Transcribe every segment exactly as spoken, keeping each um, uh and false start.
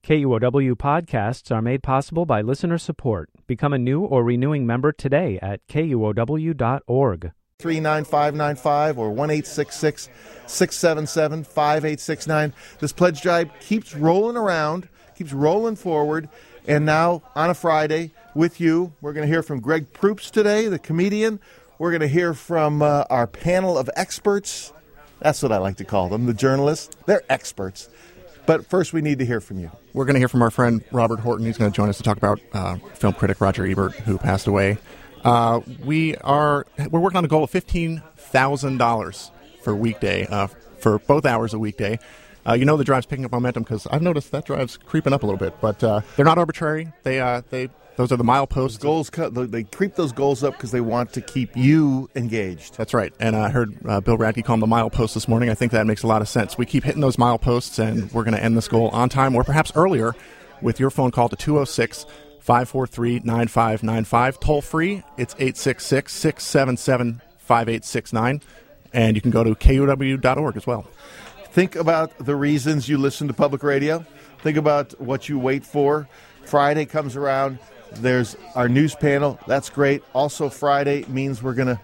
K U O W podcasts are made possible by listener support. Become a new or renewing member today at K U O W dot org. three nine five nine five or one eight six six, six seven seven, five eight six nine. This pledge drive keeps rolling around, keeps rolling forward, and now on a Friday with you, we're going to hear from Greg Proops today, the comedian. We're going to hear from uh, our panel of experts. That's what I like to call them, the journalists. They're experts. But first, we need to hear from you. We're going to hear from our friend Robert Horton. He's going to join us to talk about uh, film critic Roger Ebert, who passed away. Uh, we are we're working on a goal of fifteen thousand dollars for weekday, uh, for both hours a weekday. Uh, you know the drive's picking up momentum because I've noticed that drive's creeping up a little bit. But uh, they're not arbitrary. They uh, they those are the mileposts. Goals cut. They creep those goals up because they want to keep you engaged. That's right. And I heard uh, Bill Radke call them the mileposts this morning. I think that makes a lot of sense. We keep hitting those mileposts, and we're going to end this goal on time or perhaps earlier with your phone call to two oh six, five four three, nine five nine five. Toll free, it's eight six six, six seven seven, five eight six nine. And you can go to K U O W dot org as well. Think about the reasons you listen to public radio. Think about what you wait for. Friday comes around. There's our news panel. That's great. Also, Friday means we're going to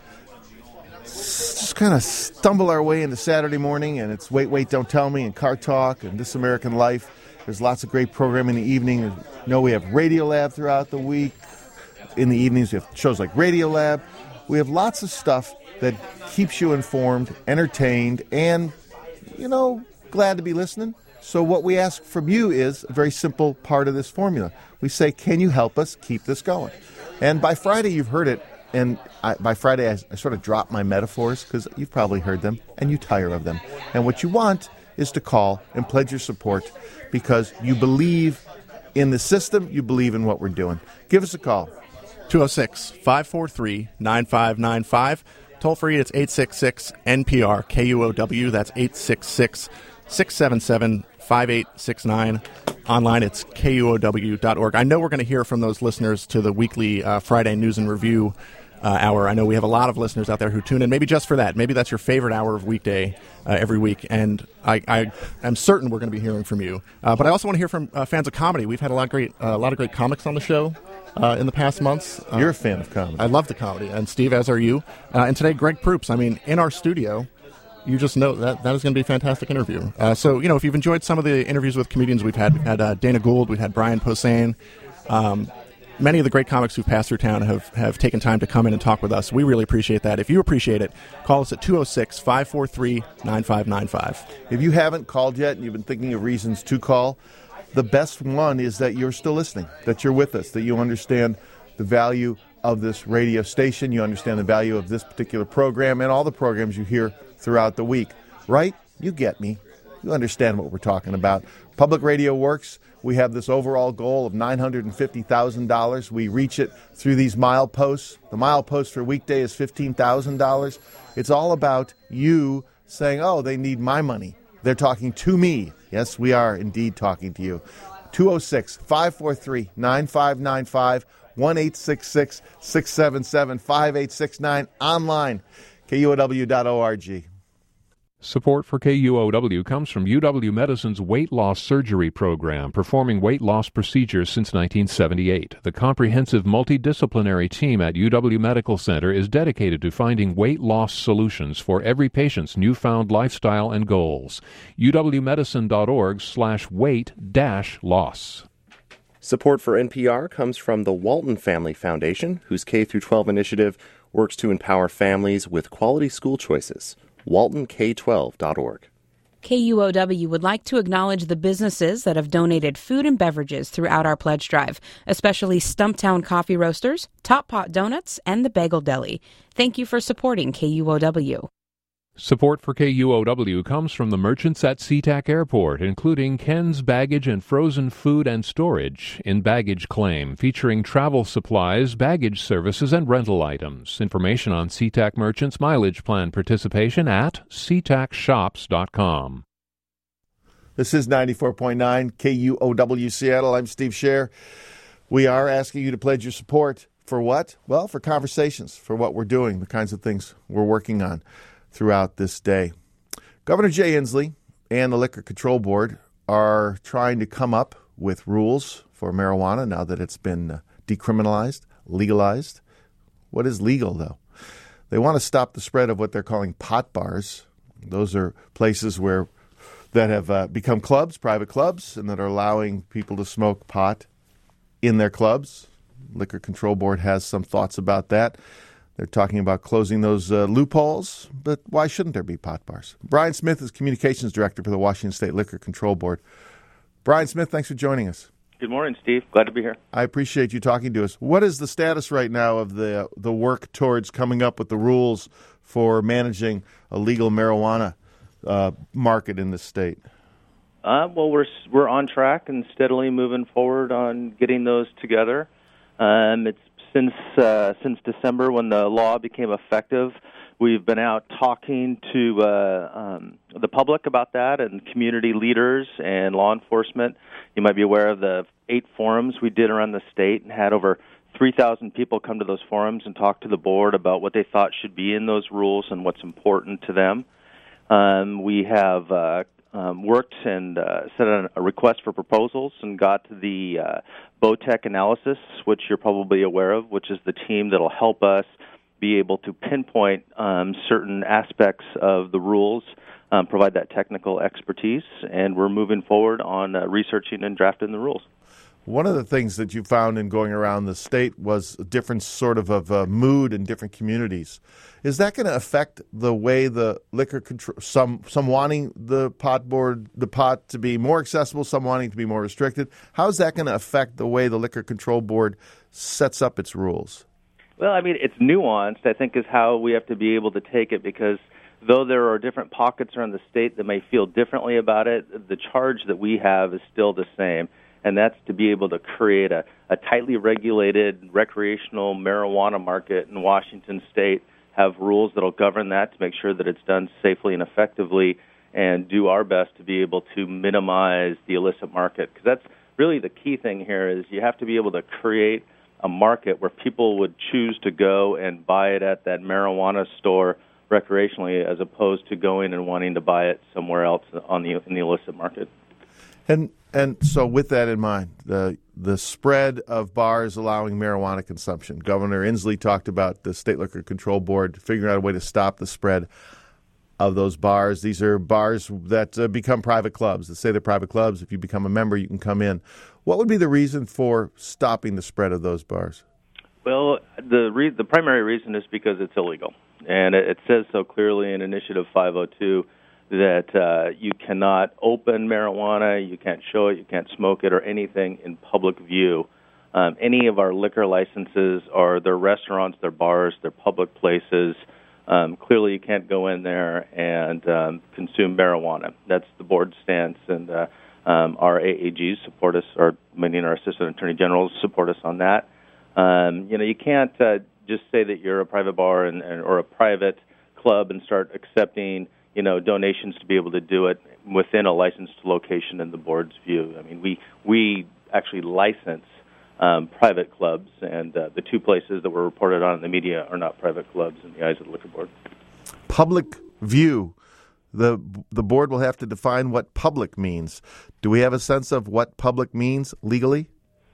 just kind of stumble our way into Saturday morning, and it's Wait, Wait, Don't Tell Me, and Car Talk, and This American Life. There's lots of great programming in the evening. You know, we have Radio Lab throughout the week. In the evenings, we have shows like Radio Lab. We have lots of stuff that keeps you informed, entertained, and, you know, glad to be listening. So what we ask from you is a very simple part of this formula. We say, can you help us keep this going? And by Friday, you've heard it. And I, by Friday, I, I sort of drop my metaphors because you've probably heard them and you tire of them. And what you want is to call and pledge your support because you believe in the system, you believe in what we're doing. Give us a call. two oh six, five four three, nine five nine five. Toll free, it's eight six six, N P R, K U O W. That's eight six six, six seven seven, five eight six nine. Online, it's K U O W dot org. I know we're going to hear from those listeners to the weekly uh, Friday News and Review uh, hour. I know we have a lot of listeners out there who tune in, maybe just for that. Maybe that's your favorite hour of weekday uh, every week, and I, I am certain we're going to be hearing from you. Uh, but I also want to hear from uh, fans of comedy. We've had a lot of great, uh, a lot of great comics on the show uh, in the past months. Uh, You're a fan of comedy. I love the comedy, and Steve, as are you. Uh, and today, Greg Proops. I mean, in our studio. You just know that that is going to be a fantastic interview. Uh, so, you know, if you've enjoyed some of the interviews with comedians we've had, we've had uh, Dana Gould, we've had Brian Posehn. Um, many of the great comics who've passed through town have, have taken time to come in and talk with us. We really appreciate that. If you appreciate it, call us at two oh six, five four three, nine five nine five. If you haven't called yet and you've been thinking of reasons to call, the best one is that you're still listening, that you're with us, that you understand the value of this radio station, you understand the value of this particular program and all the programs you hear throughout the week. Right? You get me. You understand what we're talking about. Public radio works. We have this overall goal of nine hundred fifty thousand dollars. We reach it through these mileposts. The milepost for weekday is fifteen thousand dollars. It's all about you saying, oh, they need my money. They're talking to me. Yes, we are indeed talking to you. two oh six, five four three, nine five nine five, one eight six six, six seven seven, five eight six nine, online, K U O W dot org. Support for K U O W comes from U W Medicine's Weight Loss Surgery Program, performing weight loss procedures since nineteen seventy-eight. The comprehensive multidisciplinary team at U W Medical Center is dedicated to finding weight loss solutions for every patient's newfound lifestyle and goals. U W medicine dot org slash weight dash loss. Support for N P R comes from the Walton Family Foundation, whose K through twelve initiative works to empower families with quality school choices. Walton K twelve dot org. K U O W would like to acknowledge the businesses that have donated food and beverages throughout our pledge drive, especially Stumptown Coffee Roasters, Top Pot Donuts, and the Bagel Deli. Thank you for supporting K U O W. Support for K U O W comes from the merchants at SeaTac Airport, including Ken's Baggage and Frozen Food and Storage in Baggage Claim, featuring travel supplies, baggage services, and rental items. Information on SeaTac Merchants mileage plan participation at sea tac shops dot com. This is ninety-four point nine K U O W Seattle. I'm Steve Scher. We are asking you to pledge your support for what? Well, for conversations, for what we're doing, the kinds of things we're working on throughout this day. Governor Jay Inslee and the Liquor Control Board are trying to come up with rules for marijuana now that it's been uh, decriminalized, legalized. What is legal, though? They want to stop the spread of what they're calling pot bars. Those are places where that have uh, become clubs, private clubs, and that are allowing people to smoke pot in their clubs. Liquor Control Board has some thoughts about that. They're talking about closing those uh, loopholes, but why shouldn't there be pot bars? Brian Smith is Communications Director for the Washington State Liquor Control Board. Brian Smith, thanks for joining us. Good morning, Steve. Glad to be here. I appreciate you talking to us. What is the status right now of the the work towards coming up with the rules for managing a legal marijuana uh, market in this state? Uh, well, we're we're on track and steadily moving forward on getting those together. Um, it's since uh, since December when the law became effective, we've been out talking to uh, um, the public about that and community leaders and law enforcement. You might be aware of the eight forums we did around the state and had over three thousand people come to those forums and talk to the board about what they thought should be in those rules and what's important to them. Um, we have uh, um, worked and uh, sent a, a request for proposals and got the uh, BOTEC analysis, which you're probably aware of, which is the team that will help us be able to pinpoint um, certain aspects of the rules, um, provide that technical expertise, and we're moving forward on uh, researching and drafting the rules. One of the things that you found in going around the state was a different sort of, of uh, mood in different communities. Is that going to affect the way the liquor control, some some wanting the pot board, the pot to be more accessible, some wanting to be more restricted? How is that going to affect the way the Liquor Control Board sets up its rules? Well, I mean, it's nuanced, I think, is how we have to be able to take it, because though there are different pockets around the state that may feel differently about it, the charge that we have is still the same, and that's to be able to create a, a tightly regulated recreational marijuana market in Washington State, have rules that will govern that to make sure that it's done safely and effectively, and do our best to be able to minimize the illicit market. Because that's really the key thing here, is you have to be able to create a market where people would choose to go and buy it at that marijuana store recreationally, as opposed to going and wanting to buy it somewhere else on the in the illicit market. And and so with that in mind, the the spread of bars allowing marijuana consumption. Governor Inslee talked about the State Liquor Control Board figuring out a way to stop the spread of those bars. These are bars that uh, become private clubs. Let's say they're private clubs. If you become a member, you can come in. What would be the reason for stopping the spread of those bars? Well, the re- the primary reason is because it's illegal. And it, it says so clearly in Initiative five oh two that uh, you cannot open marijuana, you can't show it, you can't smoke it, or anything in public view. Um, any of our liquor licenses are their restaurants, their bars, their public places. Um, clearly, you can't go in there and um, consume marijuana. That's the board stance, and uh, um, our A A Gs support us, or meaning our assistant attorney generals support us on that. Um, you know, you can't uh, just say that you're a private bar and, and or a private club and start accepting, you know, donations to be able to do it within a licensed location in the board's view. I mean, we we actually license um, private clubs, and uh, the two places that were reported on in the media are not private clubs in the eyes of the liquor board. Public view. The the board will have to define what public means. Do we have a sense of what public means legally?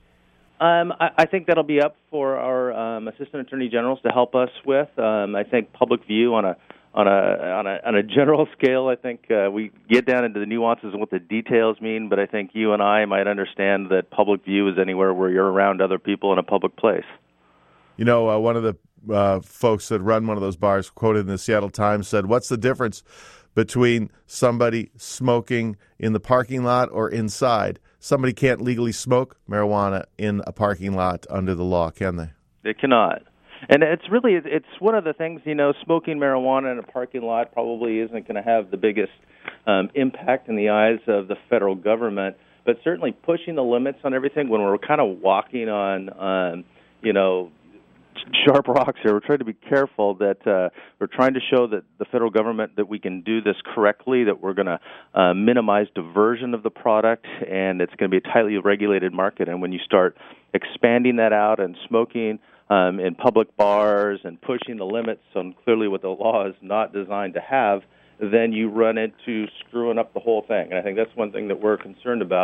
Um, I, I think that'll be up for our um, assistant attorney generals to help us with. Um, I think public view on a on a on a on a general scale. I think uh, we get down into the nuances of what the details mean, but I think you and I might understand that public view is anywhere where you're around other people in a public place. You know, uh, one of the uh, folks that run one of those bars, quoted in the Seattle Times, said, "What's the difference between somebody smoking in the parking lot or inside? Somebody can't legally smoke marijuana in a parking lot under the law, can they?" They cannot. And it's really, it's one of the things, you know, smoking marijuana in a parking lot probably isn't going to have the biggest um, impact in the eyes of the federal government, but certainly pushing the limits on everything when we're kind of walking on, um, you know, sharp rocks here. We're trying to be careful that uh, we're trying to show that the federal government that we can do this correctly, that we're going to uh, minimize diversion of the product, and it's going to be a tightly regulated market. And when you start expanding that out and smoking um, in public bars and pushing the limits on clearly what the law is not designed to have, then you run into screwing up the whole thing. And I think that's one thing that we're concerned about,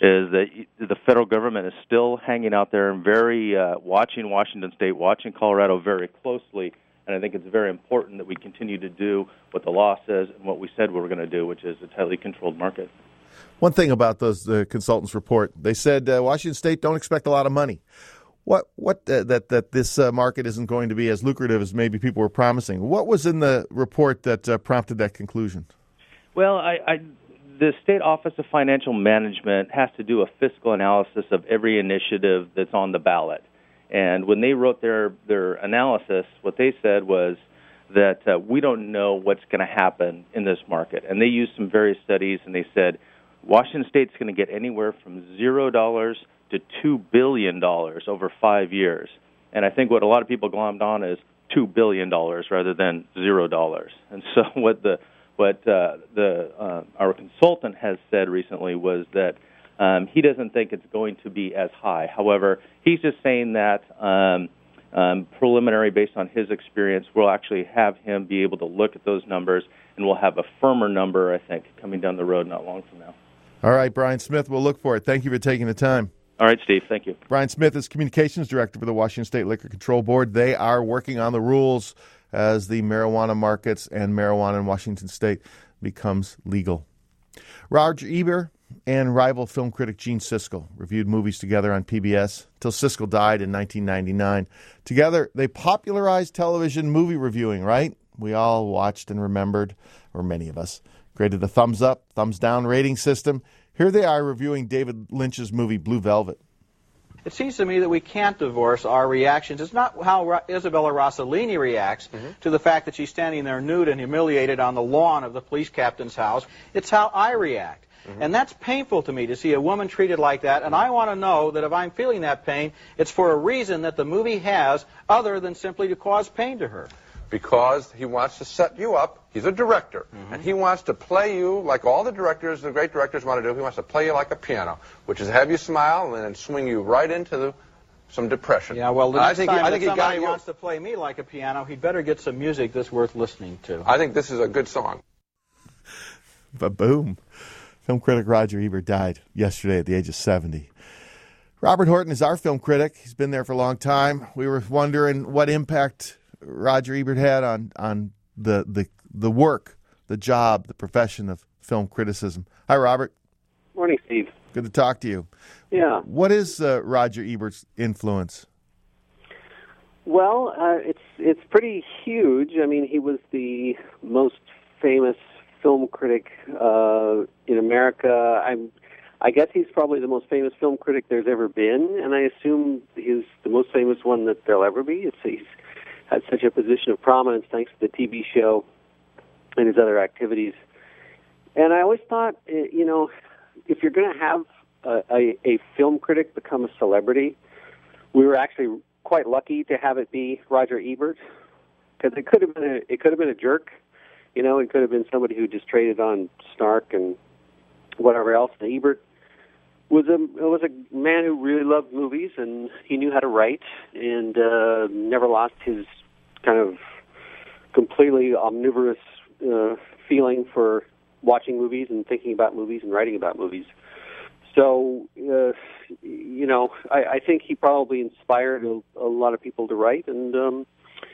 is that the federal government is still hanging out there and very uh, watching Washington State, watching Colorado very closely. And I think it's very important that we continue to do what the law says and what we said we were going to do, which is a tightly controlled market. One thing about those the consultants' report, they said uh, Washington State don't expect a lot of money. What what uh, that that this uh, market isn't going to be as lucrative as maybe people were promising. What was in the report that uh, prompted that conclusion? Well, I, I the State Office of Financial Management has to do a fiscal analysis of every initiative that's on the ballot. And when they wrote their, their analysis, what they said was that uh, we don't know what's going to happen in this market. And they used some various studies, and they said Washington State's going to get anywhere from zero dollars to two billion dollars over five years. And I think what a lot of people glommed on is two billion dollars rather than zero dollars. And so what the what uh, the uh, our consultant has said recently was that um, he doesn't think it's going to be as high. However, he's just saying that um, um, preliminary, based on his experience, we'll actually have him be able to look at those numbers, and we'll have a firmer number, I think, coming down the road not long from now. All right, Brian Smith, we'll look for it. Thank you for taking the time. All right, Steve, thank you. Brian Smith is Communications Director for the Washington State Liquor Control Board. They are working on the rules as the marijuana markets and marijuana in Washington State becomes legal. Roger Ebert and rival film critic Gene Siskel reviewed movies together on P B S till Siskel died in nineteen ninety-nine. Together, they popularized television movie reviewing, right? We all watched and remembered, or many of us, created the thumbs up, thumbs down rating system. Here they are reviewing David Lynch's movie Blue Velvet. It seems to me that we can't divorce our reactions. It's not how Ra- Isabella Rossellini reacts mm-hmm. to the fact that she's standing there nude and humiliated on the lawn of the police captain's house. It's how I react. Mm-hmm. And that's painful to me to see a woman treated like that. And I want to know that if I'm feeling that pain, it's for a reason that the movie has other than simply to cause pain to her. Because he wants to set you up. He's a director. Mm-hmm. And he wants to play you like all the directors, the great directors want to do. He wants to play you like a piano, which is have you smile and then swing you right into the, some depression. Yeah, well, the next I think, time I think that somebody he got wants to play me like a piano, he'd better get some music that's worth listening to. I think this is a good song. But boom. Film critic Roger Ebert died yesterday at the age of seventy. Robert Horton is our film critic. He's been there for a long time. We were wondering what impact Roger Ebert had on, on the, the the work, the job, the profession of film criticism. Hi, Robert. Morning, Steve. Good to talk to you. Yeah. What is uh, Roger Ebert's influence? Well, uh, it's it's pretty huge. I mean, he was the most famous film critic uh, in America. I'm, I guess he's probably the most famous film critic there's ever been, and I assume he's the most famous one that there'll ever be. It's, he's had such a position of prominence thanks to the T V show and his other activities. And I always thought, you know, if you're going to have a, a, a film critic become a celebrity, we were actually quite lucky to have it be Roger Ebert, because it could have been a, it could have been a jerk, you know, it could have been somebody who just traded on snark and whatever else. And Ebert was a was a man who really loved movies, and he knew how to write, and uh, never lost his kind of completely omnivorous uh, feeling for watching movies and thinking about movies and writing about movies. So, uh, you know, I, I think he probably inspired a, a lot of people to write, and um,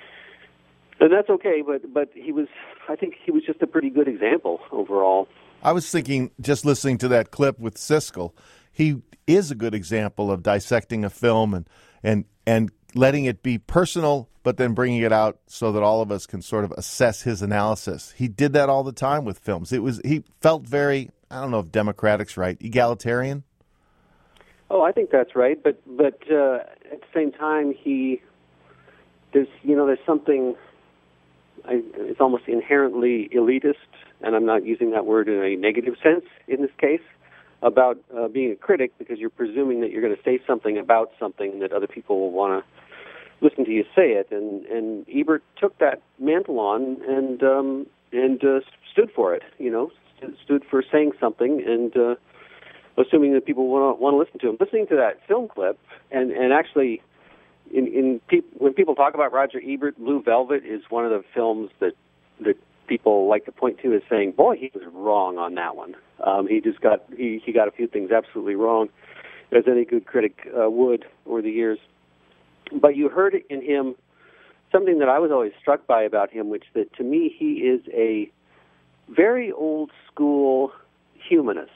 and that's okay. But but he was, I think, he was just a pretty good example overall. I was thinking, just listening to that clip with Siskel, he is a good example of dissecting a film and and and letting it be personal, but then bringing it out so that all of us can sort of assess his analysis. He did that all the time with films. It was he felt very, I don't know if democratic's right, egalitarian. Oh, I think that's right. But but uh, at the same time, he there's you know there's something. I, it's almost inherently elitist, and I'm not using that word in a negative sense in this case, about uh, being a critic, because you're presuming that you're going to say something about something that other people will want to listen to you say it. And, and Ebert took that mantle on and um, and uh, stood for it, you know, st- stood for saying something and uh, assuming that people want to want to listen to him. Listening to that film clip, and, and actually... In, in pe- when people talk about Roger Ebert, Blue Velvet is one of the films that that people like to point to as saying, boy, he was wrong on that one. Um, he just got he, he got a few things absolutely wrong, as any good critic uh, would over the years. But you heard in him something that I was always struck by about him, which that to me he is a very old school humanist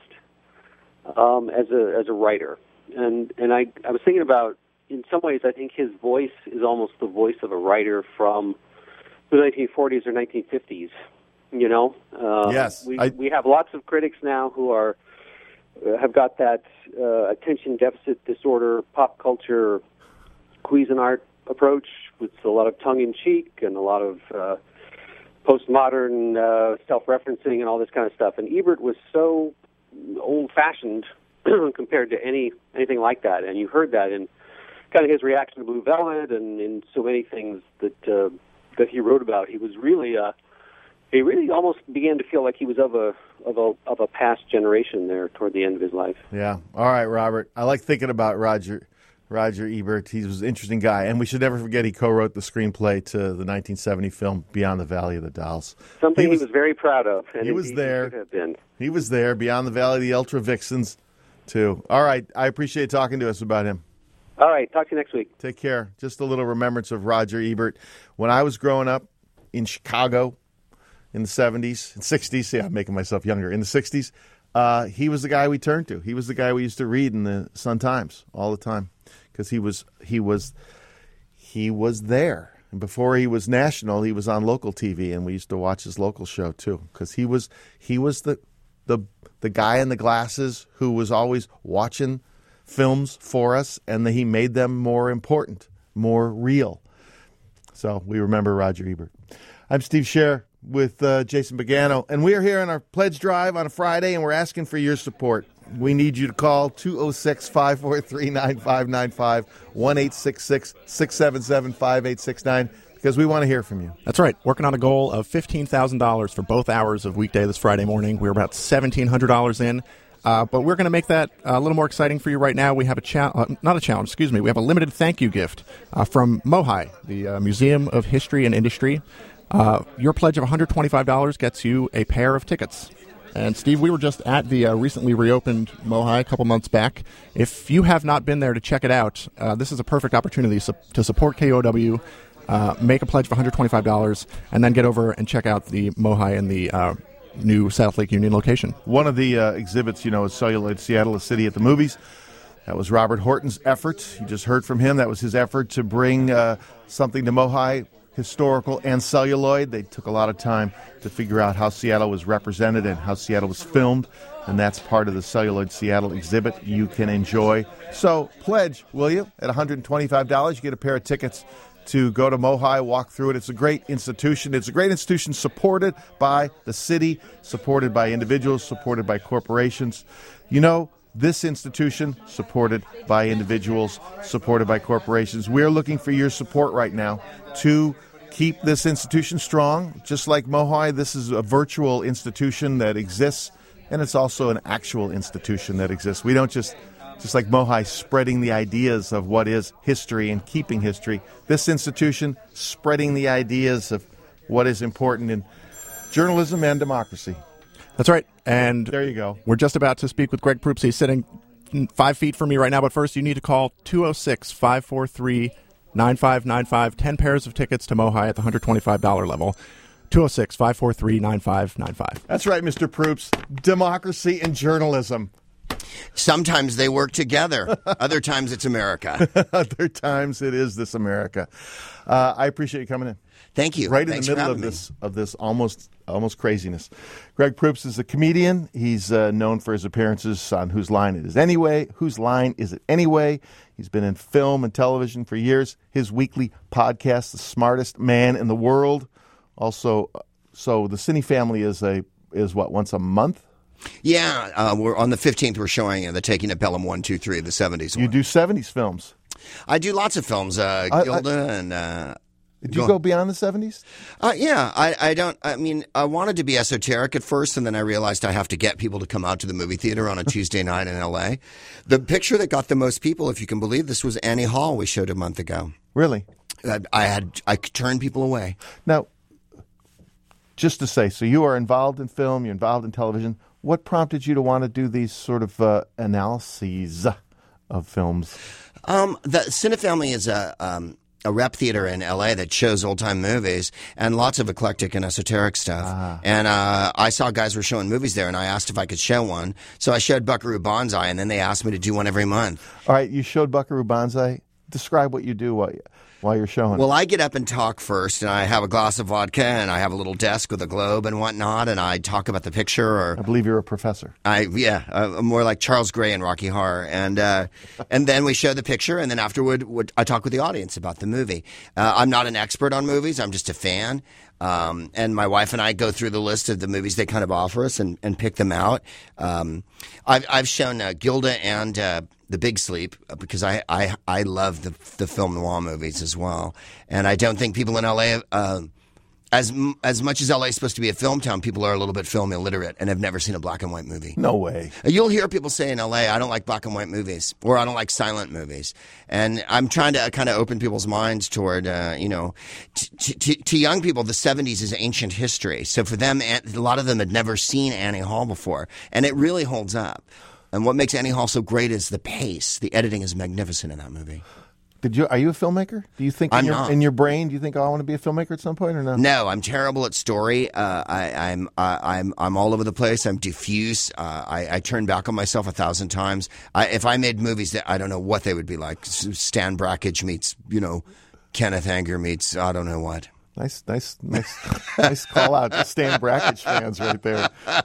um, as a as a writer. And and I, I was thinking about, in some ways, I think his voice is almost the voice of a writer from the nineteen forties or nineteen fifties. You know, uh, yes, we I... we have lots of critics now who are uh, have got that uh, attention deficit disorder, pop culture, Cuisinart approach with a lot of tongue in cheek and a lot of uh, postmodern uh, self-referencing and all this kind of stuff. And Ebert was so old-fashioned compared to any anything like that, and you heard that in kind of his reaction to Blue Velvet and in so many things that uh, that he wrote about. He was really uh, he really almost began to feel like he was of a of a of a past generation there toward the end of his life. Yeah. All right, Robert. I like thinking about Roger Roger Ebert. He was an interesting guy, and we should never forget he co-wrote the screenplay to the nineteen seventy film Beyond the Valley of the Dolls. Something he was, he was very proud of. And he was there. He, have been. he was there, Beyond the Valley of the Ultra Vixens, too. All right. I appreciate talking to us about him. All right. Talk to you next week. Take care. Just a little remembrance of Roger Ebert. When I was growing up in Chicago in the seventies and sixties, yeah, I'm making myself younger, in the sixties, uh, he was the guy we turned to. He was the guy we used to read in the Sun-Times all the time because he was he was he was there. And before he was national, he was on local T V, and we used to watch his local show too because he was he was the the the guy in the glasses who was always watching films for us, and he made them more important, more real. So we remember Roger Ebert. I'm Steve Scher with uh, Jason Pagano, and we are here on our pledge drive on a Friday, and we're asking for your support. We need you to call two oh six, five four three, nine five nine five, one eight six six, six seven seven, five eight six nine, because we want to hear from you. That's right. Working on a goal of fifteen thousand dollars for both hours of weekday this Friday morning. We're about seventeen hundred dollars in. Uh, but we're going to make that a little more exciting for you right now. We have a cha- uh, not a challenge, excuse me. We have a limited thank you gift uh, from MOHI, the uh, Museum of History and Industry. Uh, your pledge of one hundred twenty-five dollars gets you a pair of tickets. And, Steve, we were just at the uh, recently reopened MOHI a couple months back. If you have not been there to check it out, uh, this is a perfect opportunity su- to support K O W, uh, make a pledge of one hundred twenty-five dollars, and then get over and check out the MOHI in the uh, new South Lake Union location. One of the uh, exhibits, you know, is Celluloid Seattle, a City at the Movies. That was Robert Horton's effort. You just heard from him. That was his effort to bring uh, something to MOHI, historical and celluloid. They took a lot of time to figure out how Seattle was represented and how Seattle was filmed, and that's part of the Celluloid Seattle exhibit you can enjoy. So pledge, will you, at one hundred twenty-five dollars. You get a pair of tickets to go to MOHI, walk through it. It's a great institution. It's a great institution supported by the city, supported by individuals, supported by corporations. You know, this institution, supported by individuals, supported by corporations. We're looking for your support right now to keep this institution strong. Just like MOHI, this is a virtual institution that exists, and it's also an actual institution that exists. We don't just... Just like MOHI spreading the ideas of what is history and keeping history, this institution spreading the ideas of what is important in journalism and democracy. That's right. And there you go. We're just about to speak with Greg Proops. He's sitting five feet from me right now. But first, you need to call two oh six, five four three, nine five nine five. Ten pairs of tickets to MOHI at the one hundred twenty-five dollars level. two oh six, five four three, nine five nine five. That's right, Mister Proops. Democracy and journalism. Sometimes they work together. Other times it's America. Other times it is this America. Uh, I appreciate you coming in. Thank you. Right Thanks in the middle of this of this almost almost craziness. Greg Proops is a comedian. He's uh, known for his appearances on Whose Line It Is Anyway. Whose Line Is It Anyway? He's been in film and television for years. His weekly podcast, The Smartest Man in the World. Also, so the Cine Family is a is what once a month. Yeah, uh, we're on the fifteenth. We're showing uh, the Taking of Pelham one, two, three of the seventies. You do seventies films. I do lots of films. Uh, I, Gilda I, and. Uh, did you go beyond the seventies? Uh, yeah, I, I don't. I mean, I wanted to be esoteric at first, and then I realized I have to get people to come out to the movie theater on a Tuesday night in L A. The picture that got the most people, if you can believe this, was Annie Hall. We showed a month ago. Really? I, I had I turned people away. Now. just to say, so you are involved in film, you're involved in television. What prompted you to want to do these sort of uh, analyses of films? Um, the Cinefamily is a um, a rep theater in L A that shows old time movies and lots of eclectic and esoteric stuff. Ah. And uh, I saw guys were showing movies there, and I asked if I could show one. So I showed Buckaroo Banzai, and then they asked me to do one every month. All right, you showed Buckaroo Banzai. Describe what you do while you, while you're showing. Well, I get up and talk first, and I have a glass of vodka, and I have a little desk with a globe and whatnot, and I talk about the picture. Or I believe you're a professor. I yeah, uh, more like Charles Gray in Rocky Horror, and uh, and then we show the picture, and then afterward, would, I talk with the audience about the movie. Uh, I'm not an expert on movies; I'm just a fan. Um, and my wife and I go through the list of the movies they kind of offer us and, and pick them out. Um, I've I've shown uh, Gilda and. Uh, The Big Sleep, because I, I, I love the the film noir movies as well, and I don't think people in L A, uh, as as much as L A is supposed to be a film town, people are a little bit film illiterate and have never seen a black and white movie. No way. You'll hear people say in L A, I don't like black and white movies, or I don't like silent movies, and I'm trying to kind of open people's minds toward, uh, you know, t- t- to young people, the seventies is ancient history, so for them, a lot of them had never seen Annie Hall before, and it really holds up. And what makes Annie Hall so great is the pace. The editing is magnificent in that movie. Did you? Are you a filmmaker? Do you think in I'm your, not. in your brain? Do you think, oh, I want to be a filmmaker at some point, or no? No, I'm terrible at story. Uh, I, I'm uh, I'm I'm all over the place. I'm diffuse. Uh, I, I turn back on myself a thousand times. I, if I made movies that I don't know what they would be like. Stan Brakhage meets you know Kenneth Anger meets I don't know what. Nice, nice, nice, nice call out to Stan Brakhage fans right there.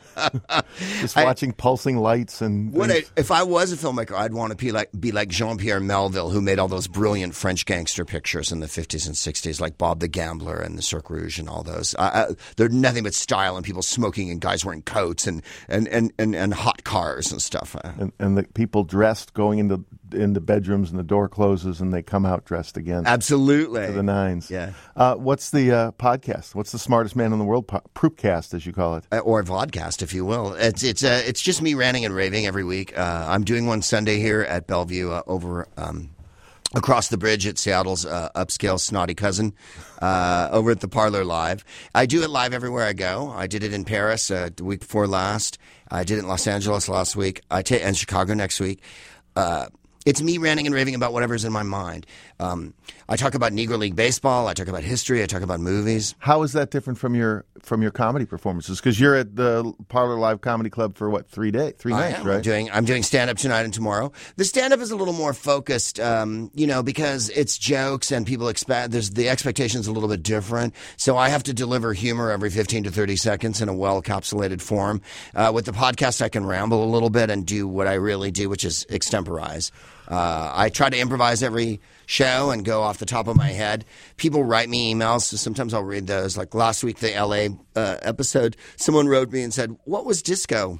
Just watching I, pulsing lights and. What I, if I was a filmmaker, I'd want to be like be like Jean-Pierre Melville, who made all those brilliant French gangster pictures in the fifties and sixties, like Bob the Gambler and the Cirque Rouge and all those. I, I, they're nothing but style and people smoking and guys wearing coats and and, and, and, and hot cars and stuff. And, and the people dressed going into into bedrooms and the door closes and they come out dressed again. Absolutely. To the nines. Yeah. Uh, what's the uh, podcast? What's the smartest man in the world? Po- Proopcast, as you call it. Uh, or vodcast, if you will. It's it's uh, it's just me ranting and raving every week. Uh, I'm doing one Sunday here at Bellevue uh, over um, across the bridge at Seattle's uh, upscale snotty cousin uh, over at the Parlor Live. I do it live everywhere I go. I did it in Paris uh, the week before last. I did it in Los Angeles last week. I ta- and Chicago next week. Uh, It's me ranting and raving about whatever's in my mind. Um, I talk about Negro League baseball. I talk about history. I talk about movies. How is that different from your from your comedy performances? Because you're at the Parlor Live Comedy Club for what three days, three I nights, am. right? I'm doing I'm doing stand up tonight and tomorrow. The stand up is a little more focused, um, you know, because it's jokes and people expect there's the expectation's a little bit different. So I have to deliver humor every fifteen to thirty seconds in a well encapsulated form. Uh, with the podcast, I can ramble a little bit and do what I really do, which is extemporize. Uh, I try to improvise every show and go off the top of my head. People write me emails, so sometimes I'll read those. Like last week, the L A uh, episode, someone wrote me and said, "What was disco?"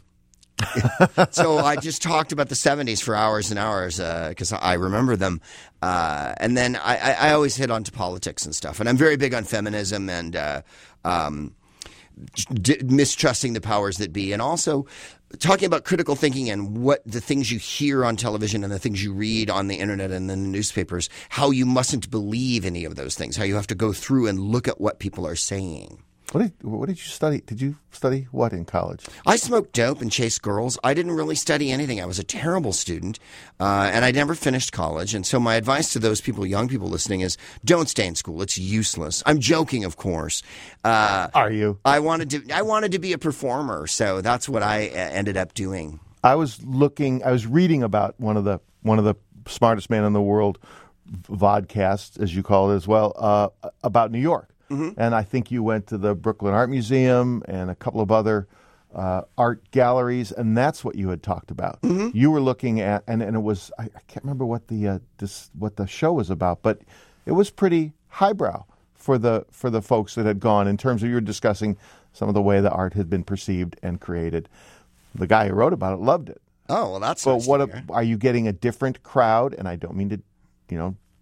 So I just talked about the seventies for hours and hours because uh, I remember them. Uh, and then I, I, I always hit onto politics and stuff. And I'm very big on feminism and uh, um, d- mistrusting the powers that be, and also talking about critical thinking and what the things you hear on television and the things you read on the internet and in the newspapers, how you mustn't believe any of those things, how you have to go through and look at what people are saying. What did what did you study? Did you study what in college? I smoked dope and chased girls. I didn't really study anything. I was a terrible student, uh, and I never finished college. And so my advice to those people, young people listening, is don't stay in school. It's useless. I'm joking, of course. Uh, Are you? I wanted to. I wanted to be a performer, so that's what I uh, ended up doing. I was looking. I was reading about one of the one of the smartest man in the world vodcasts, as you call it, as well, uh, about New York. Mm-hmm. And I think you went to the Brooklyn Art Museum and a couple of other uh, art galleries, and that's what you had talked about. Mm-hmm. You were looking at, and, and it was, I, I can't remember what the uh, this what the show was about, but it was pretty highbrow for the for the folks that had gone in terms of you were discussing some of the way the art had been perceived and created. The guy who wrote about it loved it. Oh, well, that's But nice what to a, hear. are you getting a different crowd? And I don't mean to, you know,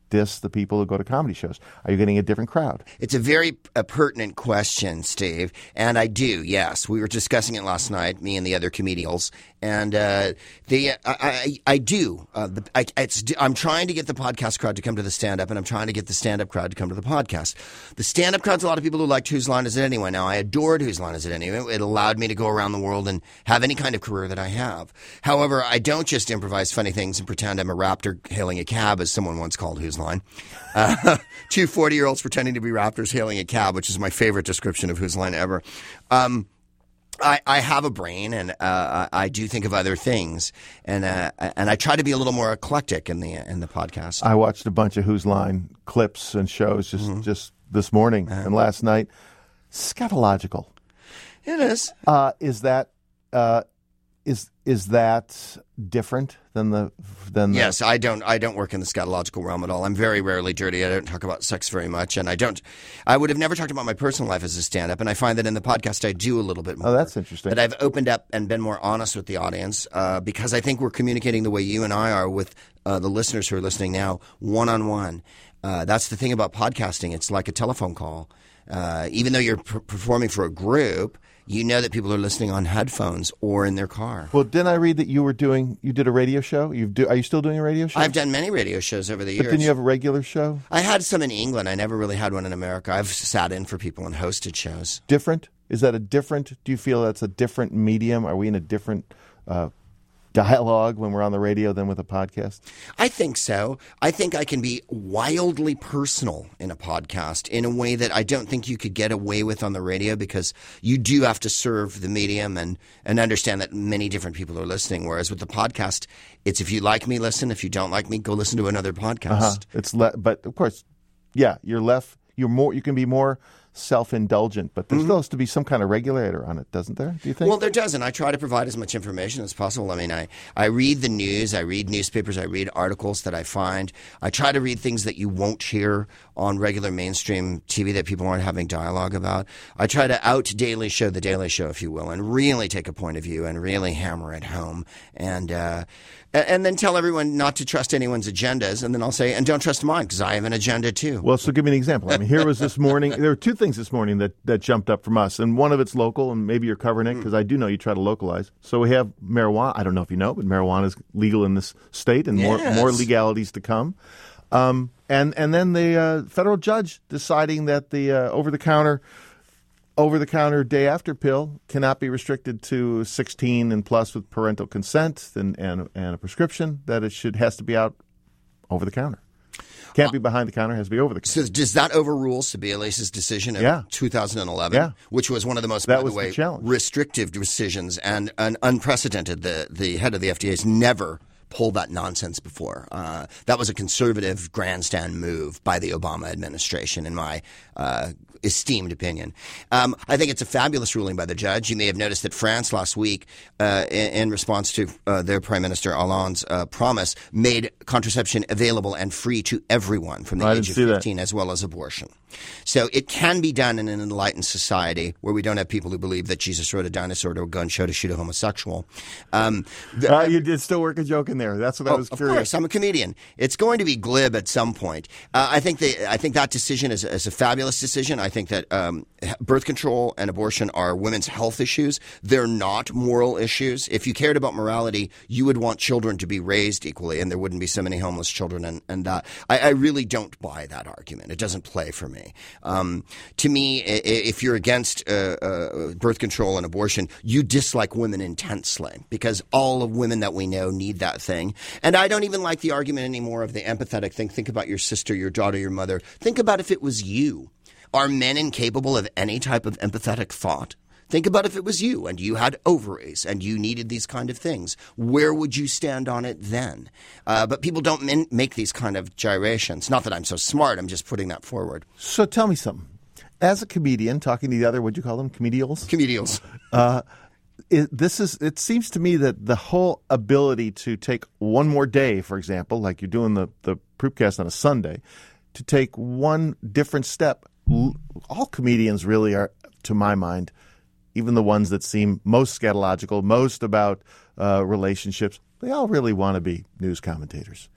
diss the people who go to comedy shows? Are you getting a different crowd? It's a very uh, pertinent question, Steve, and I do, yes. We were discussing it last night, me and the other comedians, and uh, the I, I, I do. Uh, the, I, it's, I'm trying to get the podcast crowd to come to the stand-up, and I'm trying to get the stand-up crowd to come to the podcast. The stand-up crowd's a lot of people who liked Whose Line Is It Anyway? Now, I adored Whose Line Is It Anyway? It allowed me to go around the world and have any kind of career that I have. However, I don't just improvise funny things and pretend I'm a raptor hailing a cab, as someone once called Whose Line. Uh, two forty-year-olds pretending to be raptors hailing a cab, which is my favorite description of Whose Line ever. Um, I, I have a brain, and uh, I do think of other things, and uh, and I try to be a little more eclectic in the in the podcast. I watched a bunch of Whose Line clips and shows just, mm-hmm. just this morning uh-huh. and last night. Scatological. It is. Uh, is that uh, is is that different than the than the... Yes, I don't I don't work in the scatological realm at all. I'm very rarely dirty. I don't talk about sex very much, and I don't. I would have never talked about my personal life as a stand-up, and I find that in the podcast I do a little bit more. Oh, that's interesting. That I've opened up and been more honest with the audience uh, because I think we're communicating the way you and I are with uh, the listeners who are listening now, one on one. Uh, that's the thing about podcasting. It's like a telephone call. Uh, even though you're per- performing for a group, you know that people are listening on headphones or in their car. Well, didn't I read that you were doing, you did a radio show? You do, are you still doing a radio show? I've done many radio shows over the years. But didn't you have a regular show? I had some in England. I never really had one in America. I've sat in for people and hosted shows. Different? Is that a different, do you feel that's a different medium? Are we in a different uh, dialogue when we're on the radio than with a podcast? I think so. I think I can be wildly personal in a podcast in a way that I don't think you could get away with on the radio, because you do have to serve the medium and, and understand that many different people are listening. Whereas with the podcast, it's if you like me, listen. If you don't like me, go listen to another podcast. Uh-huh. It's le- But of course, yeah, you're left, you're more, you can be more self-indulgent, but there mm-hmm. still has to be some kind of regulator on it, doesn't there? Do you think? Well, there does, and I try to provide as much information as possible. I mean, I, I read the news, I read newspapers, I read articles that I find. I try to read things that you won't hear on regular mainstream T V that people aren't having dialogue about. I try to out-Daily Show the Daily Show, if you will, and really take a point of view and really hammer it home, and uh, and then tell everyone not to trust anyone's agendas, and then I'll say, and don't trust mine, because I have an agenda too. Well, so give me an example. I mean, here was this morning, there were two things this morning that, that jumped up from us, and one of it's local, and maybe you're covering it, because I do know you try to localize. So we have marijuana. I don't know if you know, but marijuana is legal in this state, and yes. more more legalities to come. Um, and and then the uh, federal judge deciding that the uh, over-the-counter over-the-counter day-after pill cannot be restricted to sixteen and plus with parental consent and, and, and a prescription, that it should has to be out over-the-counter. Can't be behind the counter, has to be over the counter. So does that overrule Sebelius's decision of yeah. two thousand eleven, yeah. which was one of the most, that by was the way, the challenge. restrictive decisions and, and unprecedented? The, the head of the F D A has never pulled that nonsense before. Uh, that was a conservative grandstand move by the Obama administration, in my uh, esteemed opinion. Um, I think it's a fabulous ruling by the judge. You may have noticed that France last week, uh, in, in response to uh, their Prime Minister Hollande's uh, promise, made contraception available and free to everyone from the I age of didn't see fifteen, that. as well as abortion. So it can be done in an enlightened society where we don't have people who believe that Jesus rode a dinosaur to a gun show to shoot a homosexual. Um, the, uh, you did still work a joke in there. That's what oh, I was curious. Of course, I'm a comedian. It's going to be glib at some point. Uh, I think they, I think that decision is, is a fabulous decision. I think that um, birth control and abortion are women's health issues. They're not moral issues. If you cared about morality, you would want children to be raised equally, and there wouldn't be so many homeless children. And, and uh, I, I really don't buy that argument. It doesn't play for me. Um, to me, if you're against uh, uh, birth control and abortion, you dislike women intensely, because all of women that we know need that thing. And I don't even like the argument anymore of the empathetic thing. Think about your sister, your daughter, your mother. Think about if it was you. Are men incapable of any type of empathetic thought? Think about if it was you and you had ovaries and you needed these kind of things. Where would you stand on it then? Uh, but people don't min- make these kind of gyrations. Not that I'm so smart. I'm just putting that forward. So tell me something. As a comedian, talking to the other, what'd you call them, comedials? Comedials. Uh, it, this is. It seems to me that the whole ability to take one more day, for example, like you're doing the, the Proopcast on a Sunday, to take one different step. All comedians really are, to my mind, even the ones that seem most scatological, most about uh, relationships, they all really want to be news commentators.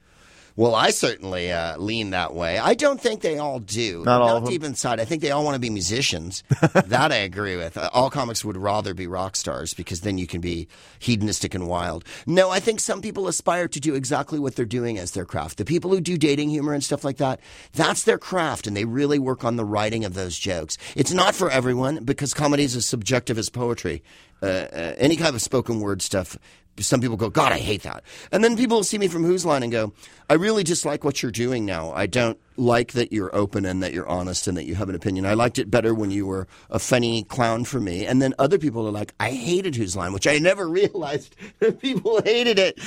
Well, I certainly uh, lean that way. I don't think they all do. Not all Not of them? deep inside. I think they all want to be musicians. That I agree with. Uh, all comics would rather be rock stars because then you can be hedonistic and wild. No, I think some people aspire to do exactly what they're doing as their craft. The people who do dating humor and stuff like that, that's their craft, and they really work on the writing of those jokes. It's not for everyone because comedy is as subjective as poetry. Uh, uh, any kind of spoken word stuff. Some people go, God, I hate that. And then people see me from Whose Line and go, I really dislike what you're doing now. I don't like that you're open and that you're honest and that you have an opinion. I liked it better when you were a funny clown for me. And then other people are like, I hated Whose Line, which I never realized that people hated it.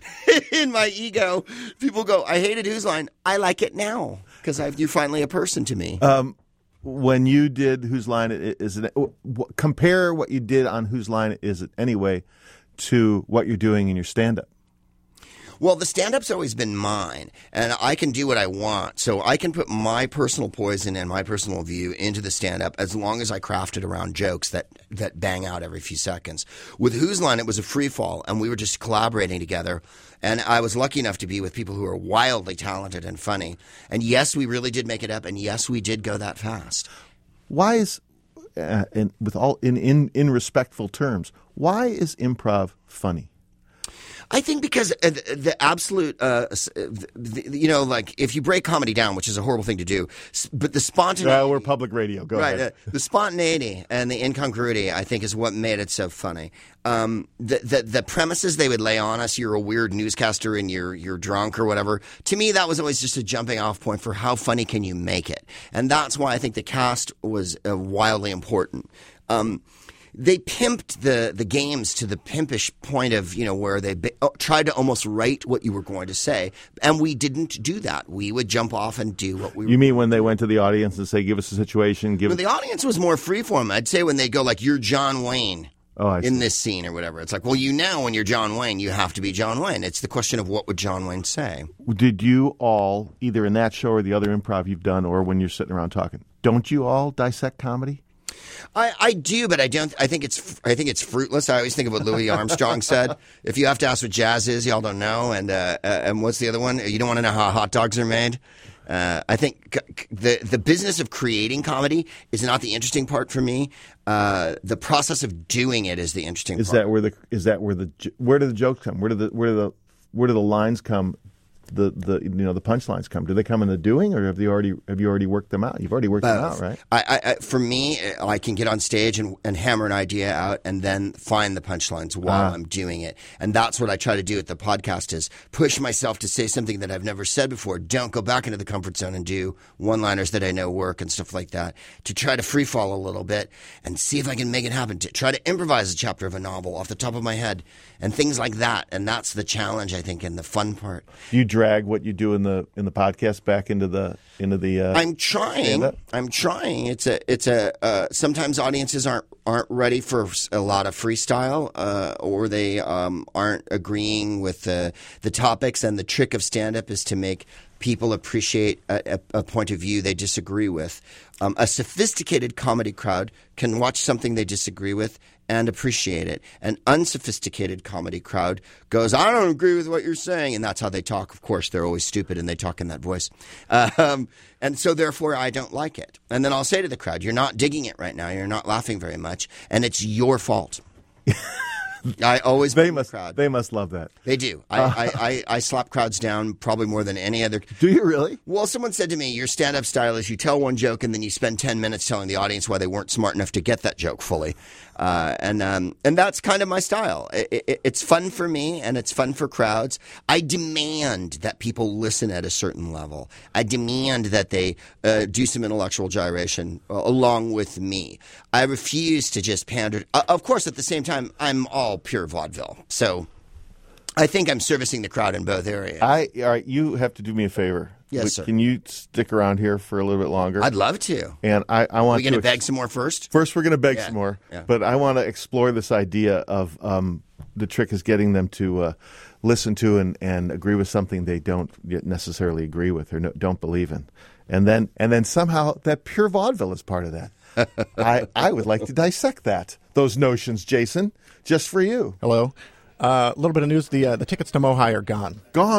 In my ego, people go, I hated Whose Line. I like it now because you're finally a person to me. Um, when you did Whose Line Is It? Compare what you did on Whose Line Is It Anyway to what you're doing in your stand-up. Well, the stand-up's always been mine, and I can do what I want. So I can put my personal poison and my personal view into the stand-up as long as I craft it around jokes that, that bang out every few seconds. With Whose Line, it was a free-fall, and we were just collaborating together. And I was lucky enough to be with people who are wildly talented and funny. And yes, we really did make it up, and yes, we did go that fast. Why is, uh, in, with all in, in, in respectful terms, why is improv funny? I think because uh, the, the absolute, uh, the, you know, like if you break comedy down, which is a horrible thing to do, but the spontaneity. Uh, we're public radio. Go right, ahead. Uh, the spontaneity and the incongruity, I think, is what made it so funny. Um, the, the the premises they would lay on us, you're a weird newscaster and you're you're drunk or whatever. To me, that was always just a jumping off point for how funny can you make it, and that's why I think the cast was uh, wildly important. Um, They pimped the, the games to the pimpish point of, you know, where they be, oh, tried to almost write what you were going to say. And we didn't do that. We would jump off and do what we were. You mean when they went to the audience and say, give us a situation? Give Well, us- the audience was more freeform. I'd say when they go like, you're John Wayne oh, I in see. this scene or whatever. It's like, well, you know when you're John Wayne, you have to be John Wayne. It's the question of what would John Wayne say. Did you all, either in that show or the other improv you've done or when you're sitting around talking, don't you all dissect comedy? I, I do, but I don't. I think it's. I think it's fruitless. I always think of what Louis Armstrong said. If you have to ask what jazz is, y'all don't know. And uh, uh, and what's the other one? You don't want to know how hot dogs are made. Uh, I think c- the the business of creating comedy is not the interesting part for me. Uh, the process of doing it is the interesting Is part. that where the is that where the where do the jokes come? Where do the where do the where do the lines come? The, the you know the punchlines come. Do they come in the doing, or have they already have you already worked them out? You've already worked them out, right? I, I, I, for me, I can get on stage and, and hammer an idea out, and then find the punchlines while Ah. I'm doing it. And that's what I try to do at the podcast: is push myself to say something that I've never said before. Don't go back into the comfort zone and do one-liners that I know work and stuff like that. To try to free fall a little bit and see if I can make it happen. To try to improvise a chapter of a novel off the top of my head and things like that. And that's the challenge, I think, and the fun part. Do you drag what you do in the in the podcast back into the into the? Uh, I'm trying. stand-up? I'm trying. It's a. It's a. Uh, sometimes audiences aren't aren't ready for a lot of freestyle, uh, or they um, aren't agreeing with the the topics. And the trick of stand up is to make people appreciate a, a, a point of view they disagree with. Um, a sophisticated comedy crowd can watch something they disagree with and appreciate it. An unsophisticated comedy crowd goes, I don't agree with what you're saying. And that's how they talk. Of course, they're always stupid and they talk in that voice. Um, and so therefore, I don't like it. And then I'll say to the crowd, you're not digging it right now. You're not laughing very much. And it's your fault. I always they blame must the crowd. they must love that. They do. I, I, I, I slap crowds down probably more than any other. Do you really? Well, someone said to me, your stand-up style is you tell one joke and then you spend ten minutes telling the audience why they weren't smart enough to get that joke fully. Uh, and um, and that's kind of my style. It, it, it's fun for me and it's fun for crowds. I demand that people listen at a certain level. I demand that they uh, do some intellectual gyration uh, along with me. I refuse to just pander. Uh, of course, at the same time, I'm all pure vaudeville. So I think I'm servicing the crowd in both areas. I all right. You have to do me a favor. Yes, Would- sir. Can you stick around here for a little bit longer? I'd love to. And I, I Are want we going to ex- beg some more first? First, we're going to beg Yeah, some more, yeah. but I want to explore this idea of um, the trick is getting them to uh, listen to and, and agree with something they don't yet necessarily agree with or no, don't believe in, and then and then somehow that pure vaudeville is part of that. I I would like to dissect that those notions, Jason, just for you. Hello. Uh, a little bit of news: the uh, the tickets to Mohi are gone. Gone.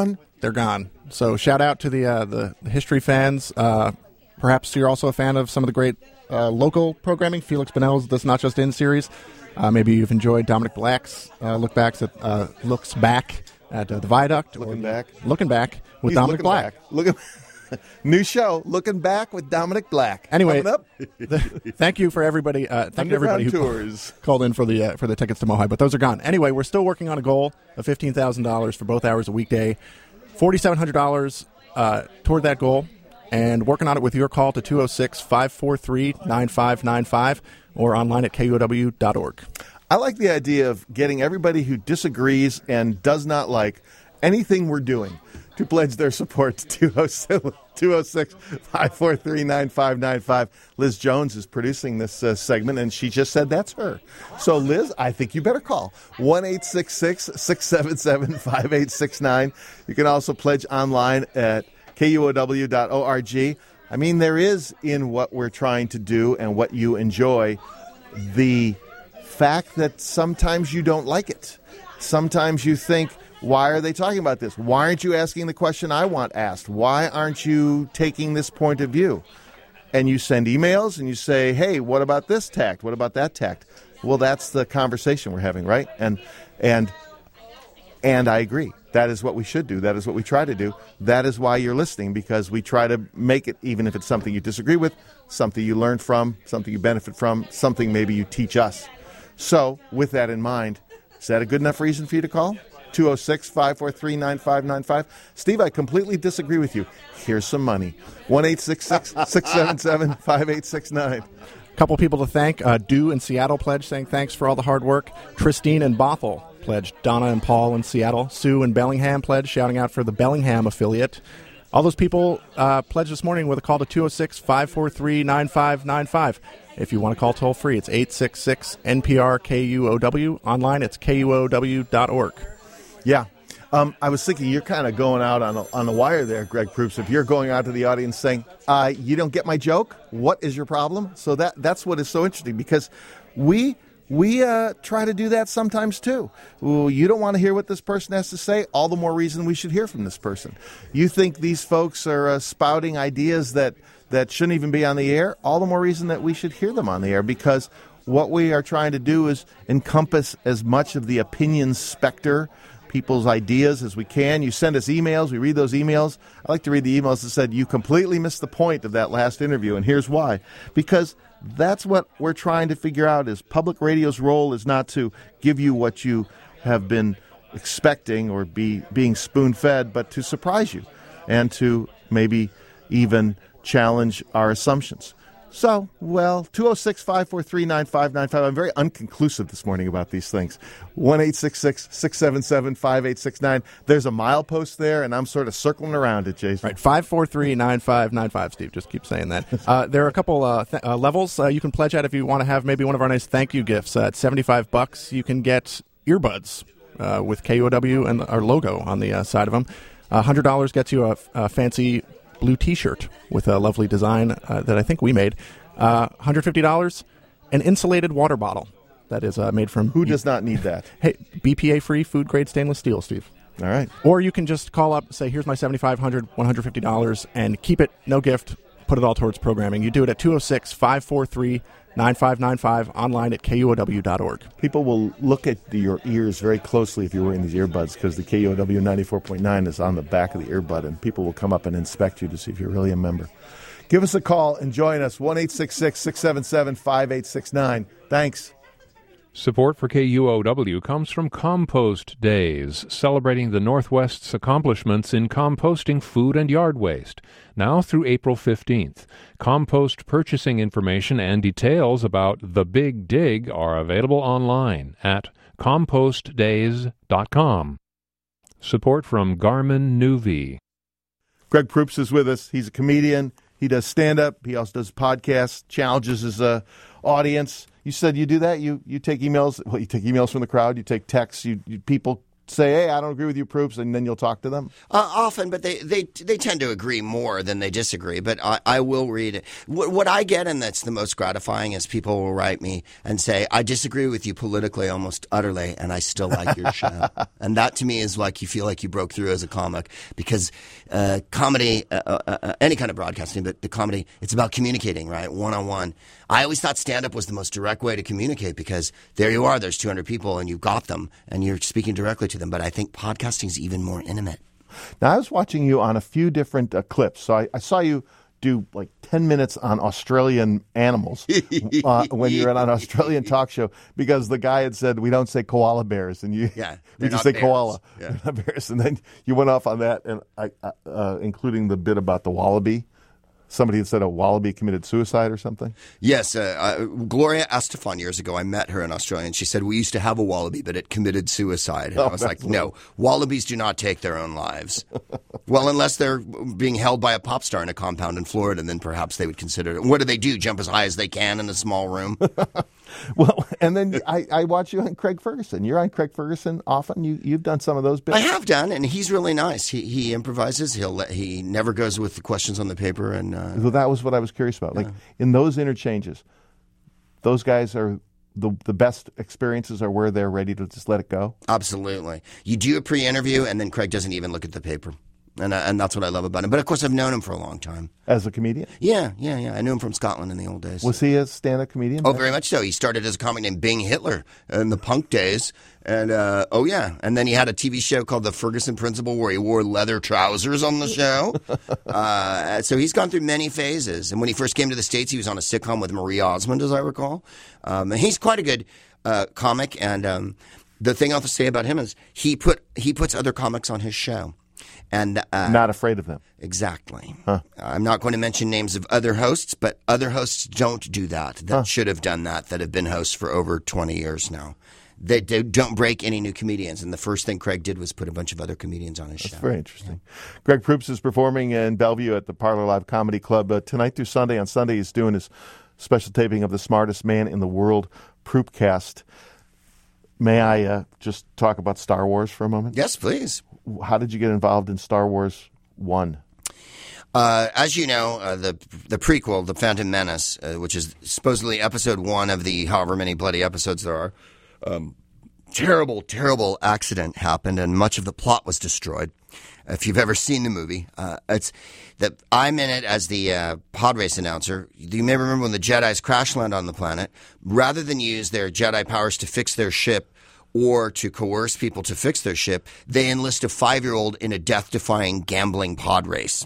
they're gone. So shout out to the uh, the, the history fans. Uh, perhaps you're also a fan of some of the great uh, local programming. Felix Bonnell's This Not Just In series. Uh, maybe you've enjoyed Dominic Black's uh, look backs at uh, looks back at uh, the Viaduct. Looking or, back, looking back with He's Dominic Black. Back. Looking. New show, Looking Back with Dominic Black. Anyway, up. the, thank you for everybody. Uh, thank you everybody who tours. called in for the uh, for the tickets to Mohai, but those are gone. Anyway, we're still working on a goal of fifteen thousand dollars for both hours a weekday, forty seven hundred dollars uh, toward that goal, and working on it with your call to two oh six, five four three, nine five nine five or online at K U O W dot org. I like the idea of getting everybody who disagrees and does not like anything we're doing to pledge their support to two oh six, five four three, nine five nine five. Liz Jones is producing this uh, segment, and she just said that's her. So, Liz, I think you better call one eight six six, six seven seven, five eight six nine. You can also pledge online at K U O W dot org. I mean, there is in what we're trying to do and what you enjoy the fact that sometimes you don't like it. Sometimes you think, why are they talking about this? Why aren't you asking the question I want asked? Why aren't you taking this point of view? And you send emails and you say, hey, what about this tact? What about that tact? Well, that's the conversation we're having, right? And and and I agree. That is what we should do. That is what we try to do. That is why you're listening, because we try to make it, even if it's something you disagree with, something you learn from, something you benefit from, something maybe you teach us. So with that in mind, is that a good enough reason for you to call? two oh six, five four three, nine five nine five. Steve, I completely disagree with you. Here's some money. one eight six six, six seven seven, five eight six nine. A couple people to thank. Uh, Dew in Seattle pledged, saying thanks for all the hard work. Christine in Bothell pledged. Donna and Paul in Seattle. Sue in Bellingham pledged, shouting out for the Bellingham affiliate. All those people uh, pledged this morning with a call to two oh six, five four three, nine five nine five. If you want to call toll free, it's eight six six N P R K U O W. Online, it's K U O W dot org. Yeah. Um, I was thinking you're kind of going out on a, on the wire there, Greg Proops. If you're going out to the audience saying, uh, you don't get my joke, what is your problem? So that that's what is so interesting, because we we uh, try to do that sometimes too. Ooh, you don't want to hear what this person has to say, all the more reason we should hear from this person. You think these folks are uh, spouting ideas that, that shouldn't even be on the air, all the more reason that we should hear them on the air, because what we are trying to do is encompass as much of the opinion specter, people's ideas, as we can. You send us emails. We read those emails. I like to read the emails that said, you completely missed the point of that last interview, and here's why. Because that's what we're trying to figure out, is public radio's role is not to give you what you have been expecting or be being spoon-fed, but to surprise you and to maybe even challenge our assumptions. So, well, two oh six, five four three, nine five nine five. I'm very unconclusive this morning about these things. one eight six six, six seven seven, five eight six nine. There's a milepost there, and I'm sort of circling around it, Jason. Right, five four three, nine five nine five, Steve. Just keep saying that. Uh, there are a couple uh, th- uh, levels uh, you can pledge at if you want to have maybe one of our nice thank you gifts. Uh, at seventy-five bucks, you can get earbuds uh, with K U O W and our logo on the uh, side of them. Uh, one hundred dollars gets you a, a fancy blue T-shirt with a lovely design uh, that I think we made. Uh, one hundred fifty dollars, an insulated water bottle that is uh, made from... Who does not need that? Hey, B P A-free food-grade stainless steel, Steve. All right. Or you can just call up, say, here's my seventy-five hundred dollars, one hundred fifty dollars, and keep it, no gift, put it all towards programming. You do it at two oh six, five four three, nine five nine five, online at K U O W dot org. People will look at the, your ears very closely if you're wearing these earbuds, because the K U O W ninety-four point nine is on the back of the earbud, and people will come up and inspect you to see if you're really a member. Give us a call and join us, one eight six six, six seven seven, five eight six nine. Thanks. Support for K U O W comes from Compost Days, celebrating the Northwest's accomplishments in composting food and yard waste. Now through April fifteenth. Compost purchasing information and details about The Big Dig are available online at compost days dot com. Support from Garmin Nuvi. Greg Proops is with us. He's a comedian. He does stand-up. He also does podcasts, challenges his uh, audience. You said you do that? You you take emails? Well, you take emails from the crowd. You take texts. You, you people say, hey, I don't agree with you, Proops, and then you'll talk to them? Uh, often, but they, they they tend to agree more than they disagree. But I, I will read it. What, what I get, and that's the most gratifying, is people will write me and say, I disagree with you politically almost utterly, and I still like your show. And that to me is like you feel like you broke through as a comic, because uh, comedy, uh, uh, uh, any kind of broadcasting, but the comedy, it's about communicating, right, one-on-one. I always thought stand-up was the most direct way to communicate, because there you are, there's two hundred people, and you've got them, and you're speaking directly to them. But I think podcasting is even more intimate. Now, I was watching you on a few different uh, clips. So I, I saw you do like ten minutes on Australian animals uh, when you were on an Australian talk show, because the guy had said, we don't say koala bears. And you, yeah, you just say bears. koala. Yeah. They're not bears. And then you went off on that, and I, uh, including the bit about the wallaby. Somebody had said a wallaby committed suicide or something? Yes. Uh, uh, Gloria Estefan, years ago, I met her in Australia, and she said, we used to have a wallaby, but it committed suicide. And oh, I was like, no, wallabies do not take their own lives. Well, unless they're being held by a pop star in a compound in Florida, and then perhaps they would consider it. What do they do? Jump as high as they can in a small room? Well, and then I, I watch you on Craig Ferguson. You're on Craig Ferguson often. You, you've done some of those bits. I have done, and he's really nice. He he improvises. He'll let, he never goes with the questions on the paper. And uh, so that was what I was curious about. Like yeah. in those interchanges, those guys are the the best experiences are where they're ready to just let it go. Absolutely. You do a pre-interview, and then Craig doesn't even look at the paper. And, uh, and that's what I love about him. But, of course, I've known him for a long time. As a comedian? Yeah, yeah, yeah. I knew him from Scotland in the old days. Was he a stand-up comedian? Oh, very much so. He started as a comic named Bing Hitler in the punk days. And, uh, oh, yeah. And then he had a T V show called The Ferguson Principle where he wore leather trousers on the show. uh, so he's gone through many phases. And when he first came to the States, he was on a sitcom with Marie Osmond, as I recall. Um, and he's quite a good uh, comic. And um, the thing I'll have to say about him is he put he puts other comics on his show. And uh, not afraid of them. Exactly. Huh. I'm not going to mention names of other hosts, but other hosts don't do that, that huh. should have done that, that have been hosts for over twenty years now. They, they don't break any new comedians. And the first thing Craig did was put a bunch of other comedians on his That's show. very interesting. Yeah. Greg Proops is performing in Bellevue at the Parlor Live Comedy Club uh, tonight through Sunday. On Sunday, he's doing his special taping of The Smartest Man in the World, Proopcast. May I uh, just talk about Star Wars for a moment? Yes, please. How did you get involved in Star Wars one? Uh, as you know, uh, the the prequel, The Phantom Menace, uh, which is supposedly episode one of the however many bloody episodes there are, um, terrible, terrible accident happened, and much of the plot was destroyed. If you've ever seen the movie, uh, it's that I'm in it as the uh, pod race announcer. You may remember when the Jedis crash land on the planet. Rather than use their Jedi powers to fix their ship or to coerce people to fix their ship, they enlist a five-year-old in a death-defying gambling pod race.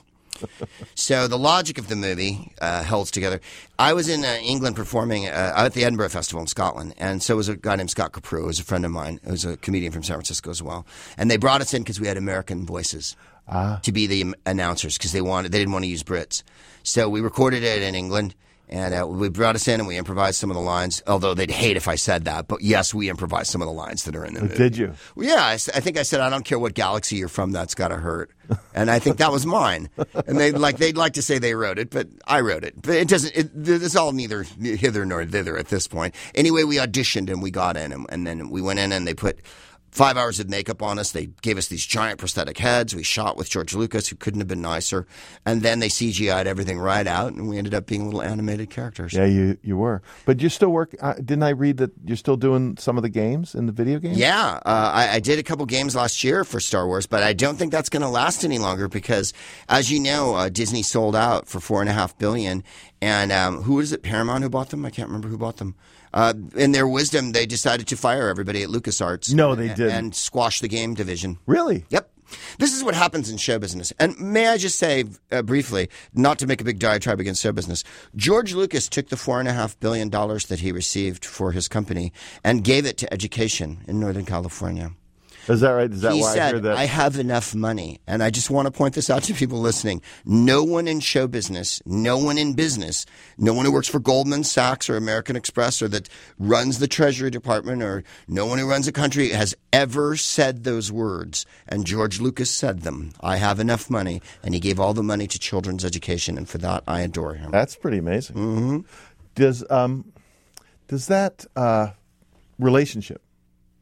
So the logic of the movie uh, holds together. I was in uh, England performing uh, at the Edinburgh Festival in Scotland, and so was a guy named Scott Capru, who was a friend of mine, who was a comedian from San Francisco as well. And they brought us in because we had American voices ah. to be the announcers, because they wanted they didn't want to use Brits. So we recorded it in England. And uh, we brought us in and we improvised some of the lines, although they'd hate if I said that. But yes, we improvised some of the lines that are in the movie. Did you? Well, yeah, I, I think I said, I don't care what galaxy you're from, that's got to hurt. And I think that was mine. And they'd like, they'd like to say they wrote it, but I wrote it. But it doesn't, it, it's all neither hither nor thither at this point. Anyway, we auditioned and we got in. And, and then we went in and they put five hours of makeup on us. They gave us these giant prosthetic heads. We shot with George Lucas, who couldn't have been nicer. And then they C G I'd everything right out, and we ended up being little animated characters. Yeah, you you were. But you still work. Uh, didn't I read that you're still doing some of the games in the video games? Yeah, uh, I, I did a couple games last year for Star Wars, but I don't think that's going to last any longer because, as you know, uh, Disney sold out for four and a half billion. And um, who is it? Paramount who bought them? I can't remember who bought them. Uh, in their wisdom, they decided to fire everybody at LucasArts. No, they and, didn't. And squash the game division. Really? Yep. This is what happens in show business. And may I just say uh, briefly, not to make a big diatribe against show business, George Lucas took the four and a half billion dollars that he received for his company and gave it to education in Northern California. Is that right? Is that he why said, I heard that? I have enough money. And I just want to point this out to people listening. No one in show business, no one in business, no one who works for Goldman Sachs or American Express or that runs the Treasury Department or no one who runs a country has ever said those words. And George Lucas said them. I have enough money. And he gave all the money to children's education. And for that, I adore him. That's pretty amazing. Mm-hmm. Does, um, does that uh, relationship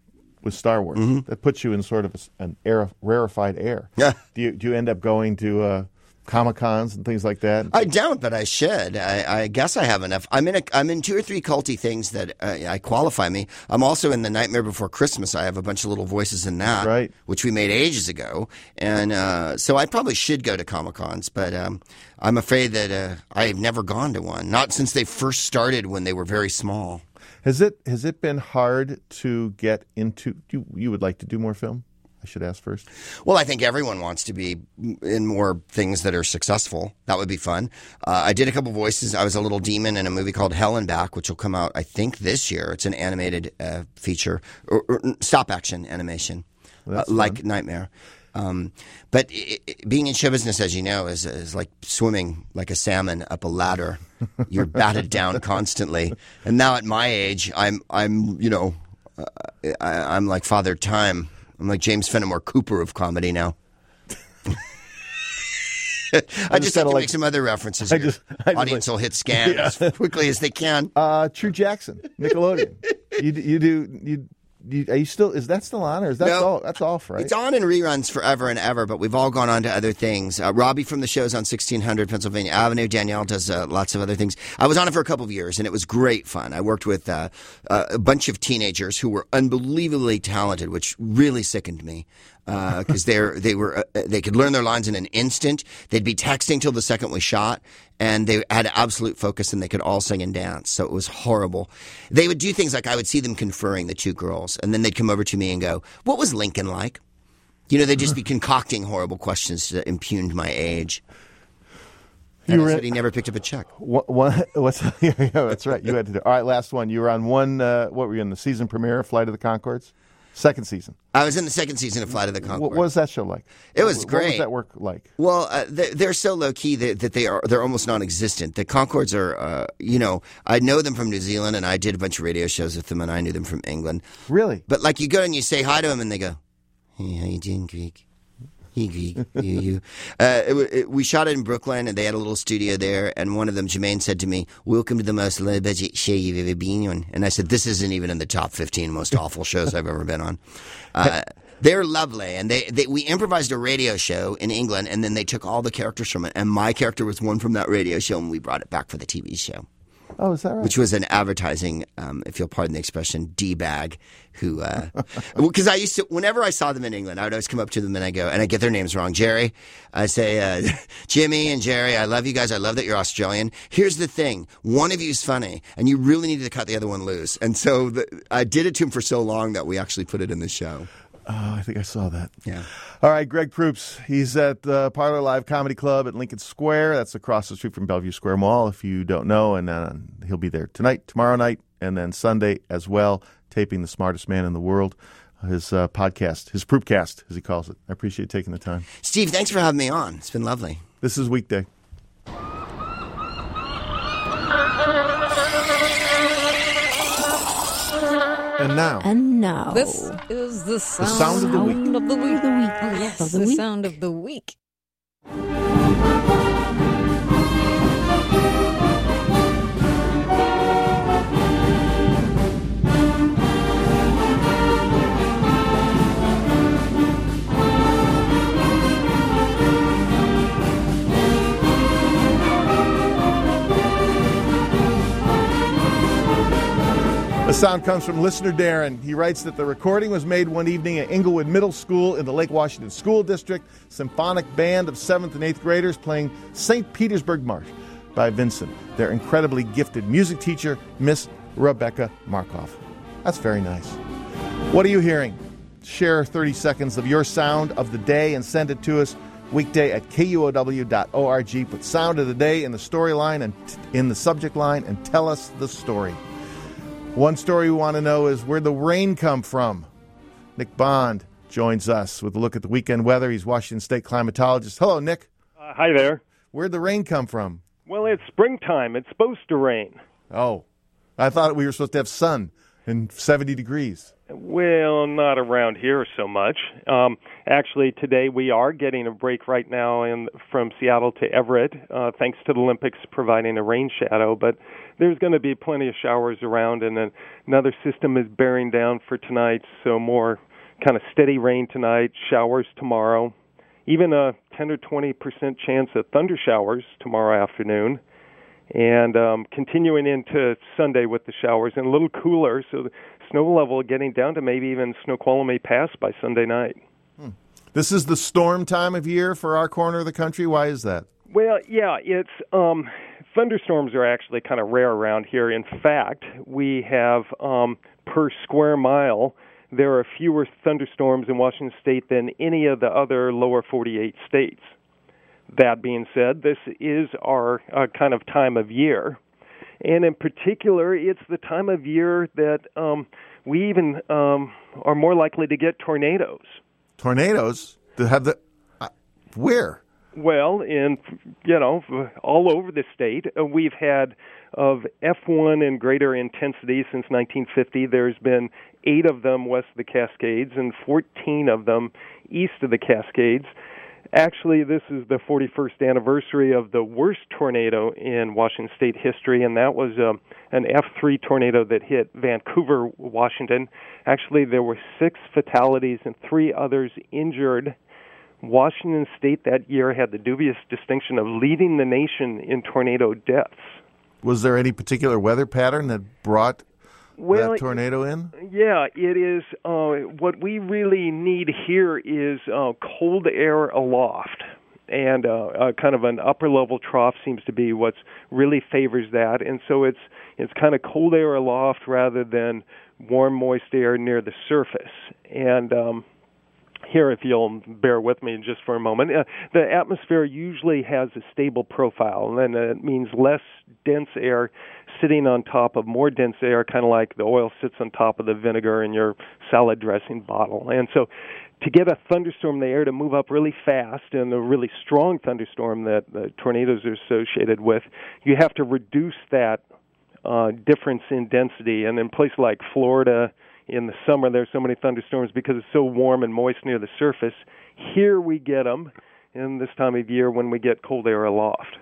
with Star Wars. Mm-hmm. That puts you in sort of a, an air, rarefied air. Yeah. Do you do you end up going to uh, Comic-Cons and things like that? I don't, but I should. I, I guess I have enough. I'm in a, I'm in two or three culty things that uh, I qualify me. I'm also in The Nightmare Before Christmas. I have a bunch of little voices in that, right, which we made ages ago. And uh, so I probably should go to Comic-Cons, but um, I'm afraid that uh, I've never gone to one, not since they first started when they were very small. Has it has it been hard to get into, you, you would like to do more film? I should ask first. Well, I think everyone wants to be in more things that are successful. That would be fun. Uh, I did a couple voices. I was a little demon in a movie called Hell and Back, which will come out, I think, this year. It's an animated uh, feature, or, or stop-action animation, uh, like Nightmare. Um, but it, it, being in show business, as you know, is, is like swimming like a salmon up a ladder. You're batted down constantly. And now at my age, I'm, I'm you know, uh, I, I'm like Father Time. I'm like James Fenimore Cooper of comedy now. I, I just, just have to like, make some other references here. I just, I just Audience like, will hit scan yeah. as quickly as they can. Uh, True Jackson, Nickelodeon. you, you do you. You, are you still? Is that still on, or is that no, all? That's off, right? It's on in reruns forever and ever, but we've all gone on to other things. Uh, Robbie from the show's on sixteen hundred Pennsylvania Avenue. Danielle does uh, lots of other things. I was on it for a couple of years, and it was great fun. I worked with uh, uh, a bunch of teenagers who were unbelievably talented, which really sickened me. Because uh, they're they were uh, they could learn their lines in an instant. They'd be texting till the second we shot, and they had absolute focus, and they could all sing and dance. So it was horrible. They would do things like I would see them conferring, the two girls, and then they'd come over to me and go, "What was Lincoln like?" You know, they'd just be concocting horrible questions to impugn my age. And I said he never picked up a check. What, what, what's yeah, that's right. You had to do. All right, last one. You were on one. Uh, what were you in the season premiere, Flight of the Conchords? Second season. I was in the second season of Flight of the Conchords. What, what was that show like? It was what, great. What was that work like? Well, uh, they're, they're so low key that, that they are they're almost non-existent. The Conchords are, uh, you know, I know them from New Zealand, and I did a bunch of radio shows with them, and I knew them from England. Really? But like you go and you say hi to them, and they go, "Hey, how you doing, Greek? Hey, Greek, you, you." Uh, it, it, we shot it in Brooklyn, and they had a little studio there. And one of them, Jermaine, said to me, "Welcome to the most low-budget show you've ever been on." And I said, "This isn't even in the top fifteen most awful shows I've ever been on." Uh, they're lovely, and they, they we improvised a radio show in England, and then they took all the characters from it, and my character was one from that radio show, and we brought it back for the T V show. Oh, is that right? Which was an advertising, um, if you'll pardon the expression, D-bag, who, because uh, I used to, whenever I saw them in England, I would always come up to them and I go, and I get their names wrong. Jerry, I say, uh, Jimmy and Jerry, I love you guys. I love that you're Australian. Here's the thing. One of you is funny, and you really needed to cut the other one loose. And so the, I did it to him for so long that we actually put it in the show. Oh, I think I saw that. Yeah. All right, Greg Proops. He's at the Parlor Live Comedy Club at Lincoln Square. That's across the street from Bellevue Square Mall, if you don't know. And uh, he'll be there tonight, tomorrow night, and then Sunday as well, taping The Smartest Man in the World, his uh, podcast, his Proopcast, as he calls it. I appreciate taking the time. Steve, thanks for having me on. It's been lovely. This is Weekday. And now. And now. This is the sound, the sound of the week. Of the week. Of the week. Oh, yes, of the, the week. sound of the week. The sound comes from listener Darren. He writes that the recording was made one evening at Inglewood Middle School in the Lake Washington School District. Symphonic band of seventh and eighth graders playing Saint Petersburg March by Vincent, their incredibly gifted music teacher, Miss Rebecca Markov. That's very nice. What are you hearing? Share thirty seconds of your sound of the day and send it to us weekday at K U O W dot org. Put sound of the day in the storyline and t- in the subject line and tell us the story. One story we want to know is where'd the rain come from? Nick Bond joins us with a look at the weekend weather. He's Washington State climatologist. Hello, Nick. Uh, hi there. Where'd the rain come from? Well, it's springtime. It's supposed to rain. Oh, I thought we were supposed to have sun and seventy degrees. Well, not around here so much. Um, actually, today we are getting a break right now in, from Seattle to Everett, uh, thanks to the Olympics providing a rain shadow. But there's going to be plenty of showers around, and then another system is bearing down for tonight, so more kind of steady rain tonight, showers tomorrow, even a ten or twenty percent chance of thunder showers tomorrow afternoon. And um, continuing into Sunday with the showers and a little cooler, so the snow level getting down to maybe even Snoqualmie Pass by Sunday night. Hmm. This is the storm time of year for our corner of the country. Why is that? Well, yeah, it's um, thunderstorms are actually kind of rare around here. In fact, we have um, per square mile, there are fewer thunderstorms in Washington State than any of the other lower forty-eight states. That being said, this is our uh, kind of time of year. And in particular, it's the time of year that um, we even um, are more likely to get tornadoes. Tornadoes? To have the uh, where? Well, in, you know, all over the state. Uh, we've had of F one and greater intensity since nineteen fifty. There's been eight of them west of the Cascades and fourteen of them east of the Cascades. Actually, this is the forty-first anniversary of the worst tornado in Washington State history, and that was um, an F three tornado that hit Vancouver, Washington. Actually, there were six fatalities and three others injured. Washington State that year had the dubious distinction of leading the nation in tornado deaths. Was there any particular weather pattern that brought Well, that tornado in? Yeah, it is. Uh, what we really need here is uh, cold air aloft. And uh, uh, kind of an upper-level trough seems to be what really favors that. And so it's it's kind of cold air aloft rather than warm, moist air near the surface. And um, here, if you'll bear with me just for a moment, uh, the atmosphere usually has a stable profile, and it means less dense air sitting on top of more dense air, kind of like the oil sits on top of the vinegar in your salad dressing bottle. And so to get a thunderstorm in the air to move up really fast, and a really strong thunderstorm that uh, tornadoes are associated with, you have to reduce that uh, difference in density. And in places like Florida, in the summer, there's so many thunderstorms because it's so warm and moist near the surface. Here we get them in this time of year when we get cold air aloft.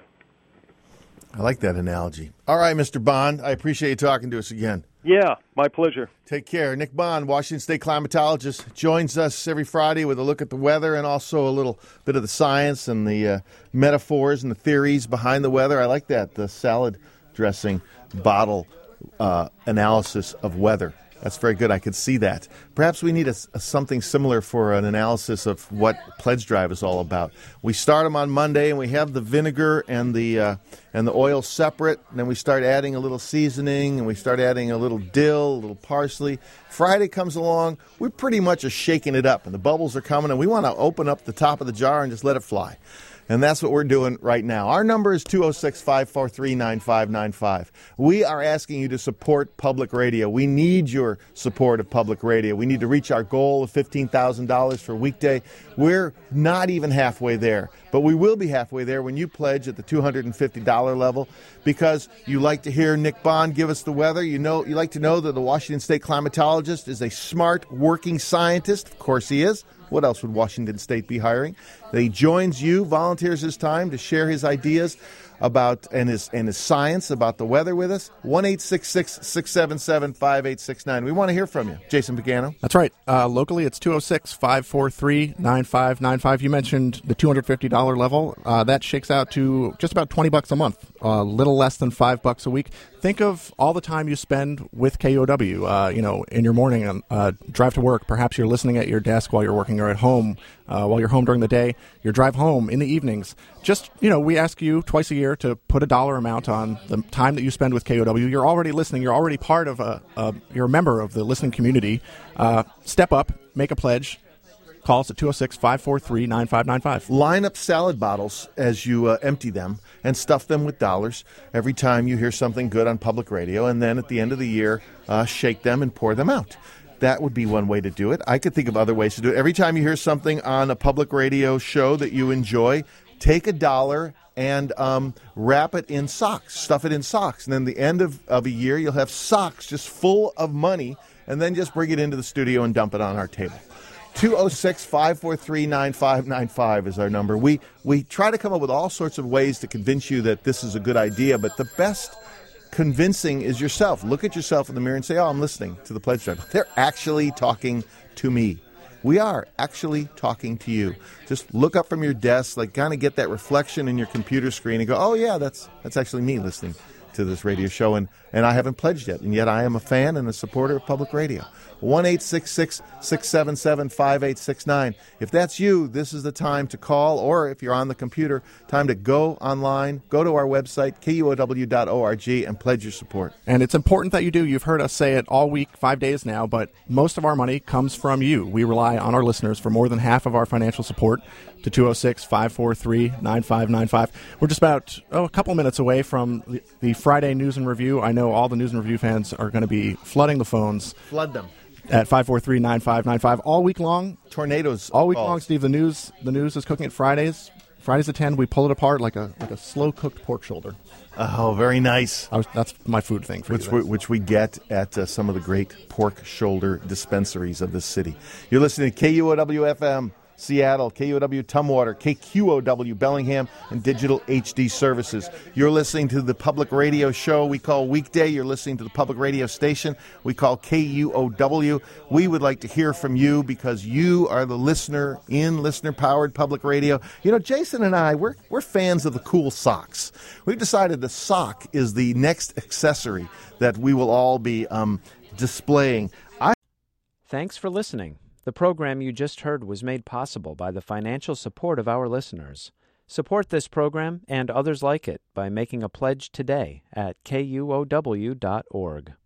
I like that analogy. All right, Mister Bond, I appreciate you talking to us again. Yeah, my pleasure. Take care. Nick Bond, Washington State climatologist, joins us every Friday with a look at the weather and also a little bit of the science and the uh, metaphors and the theories behind the weather. I like that, the salad dressing bottle uh, analysis of weather. That's very good. I could see that. Perhaps we need a, a, something similar for an analysis of what Pledge Drive is all about. We start them on Monday, and we have the vinegar and the uh, and the oil separate. And then we start adding a little seasoning, and we start adding a little dill, a little parsley. Friday comes along, we pretty much are shaking it up, and the bubbles are coming, and we want to open up the top of the jar and just let it fly. And that's what we're doing right now. Our number is two oh six, five four three, nine five nine five. We are asking you to support public radio. We need your support of public radio. We need to reach our goal of fifteen thousand dollars for weekday. We're not even halfway there, but we will be halfway there when you pledge at the two hundred fifty dollars level, because you like to hear Nick Bond give us the weather. You know, you like to know that the Washington State climatologist is a smart, working scientist. Of course he is. What else would Washington State be hiring? He joins you, volunteers his time to share his ideas about and his and his science about the weather with us. one eight six six, six seven seven, five eight six nine. We want to hear from you. Jason Pagano. That's right. Uh, locally, it's two oh six, five four three, nine five nine five. You mentioned the two hundred fifty dollars level. Uh, that shakes out to just about twenty bucks a month, a uh, little less than five bucks a week. Think of all the time you spend with K U O W, uh, you know, in your morning, uh, drive to work. Perhaps you're listening at your desk while you're working, or at home uh, while you're home during the day, your drive home in the evenings. Just, you know, we ask you twice a year to put a dollar amount on the time that you spend with K U O W. You're already listening. You're already part of a, a you're a member of the listening community. Uh, step up, make a pledge. Call us at two oh six, five four three, nine five nine five. Line up salad bottles as you uh, empty them and stuff them with dollars every time you hear something good on public radio. And then at the end of the year, uh, shake them and pour them out. That would be one way to do it. I could think of other ways to do it. Every time you hear something on a public radio show that you enjoy, take a dollar and um, wrap it in socks, stuff it in socks. And then at the end of, of a year, you'll have socks just full of money and then just bring it into the studio and dump it on our table. two oh six, five four three, nine five nine five is our number. We we try to come up with all sorts of ways to convince you that this is a good idea, but the best convincing is yourself. Look at yourself in the mirror and say, oh, I'm listening to the Pledge Drive. They're actually talking to me. We are actually talking to you. Just look up from your desk, like kind of get that reflection in your computer screen and go, oh, yeah, that's that's actually me listening to this radio show, and, and I haven't pledged yet, and yet I am a fan and a supporter of public radio. one eight six six, six seven seven, five eight six nine. If that's you, this is the time to call, or if you're on the computer, time to go online, go to our website, K U O W dot org, and pledge your support. And it's important that you do. You've heard us say it all week, five days now, but most of our money comes from you. We rely on our listeners for more than half of our financial support to two oh six, five four three, nine five nine five. We're just about, oh, a couple minutes away from the, the Friday News and Review. I know all the News and Review fans are going to be flooding the phones. Flood them. At five four three, nine five nine five all week long. Tornadoes. All week calls. long, Steve. The news the news is cooking at Fridays. Fridays at ten, we pull it apart like a like a slow-cooked pork shoulder. Oh, very nice. I was, that's my food thing for which you. We, which we get at uh, some of the great pork shoulder dispensaries of this city. You're listening to K U O W F M. Seattle, K U O W Tumwater, K Q O W Bellingham, and Digital H D Services. You're listening to the public radio show we call Weekday. You're listening to the public radio station we call K U O W. We would like to hear from you because you are the listener in listener-powered public radio. You know, Jason and I, we're, we're fans of the cool socks. We've decided the sock is the next accessory that we will all be um, displaying. I- Thanks for listening. The program you just heard was made possible by the financial support of our listeners. Support this program and others like it by making a pledge today at K U O W dot org.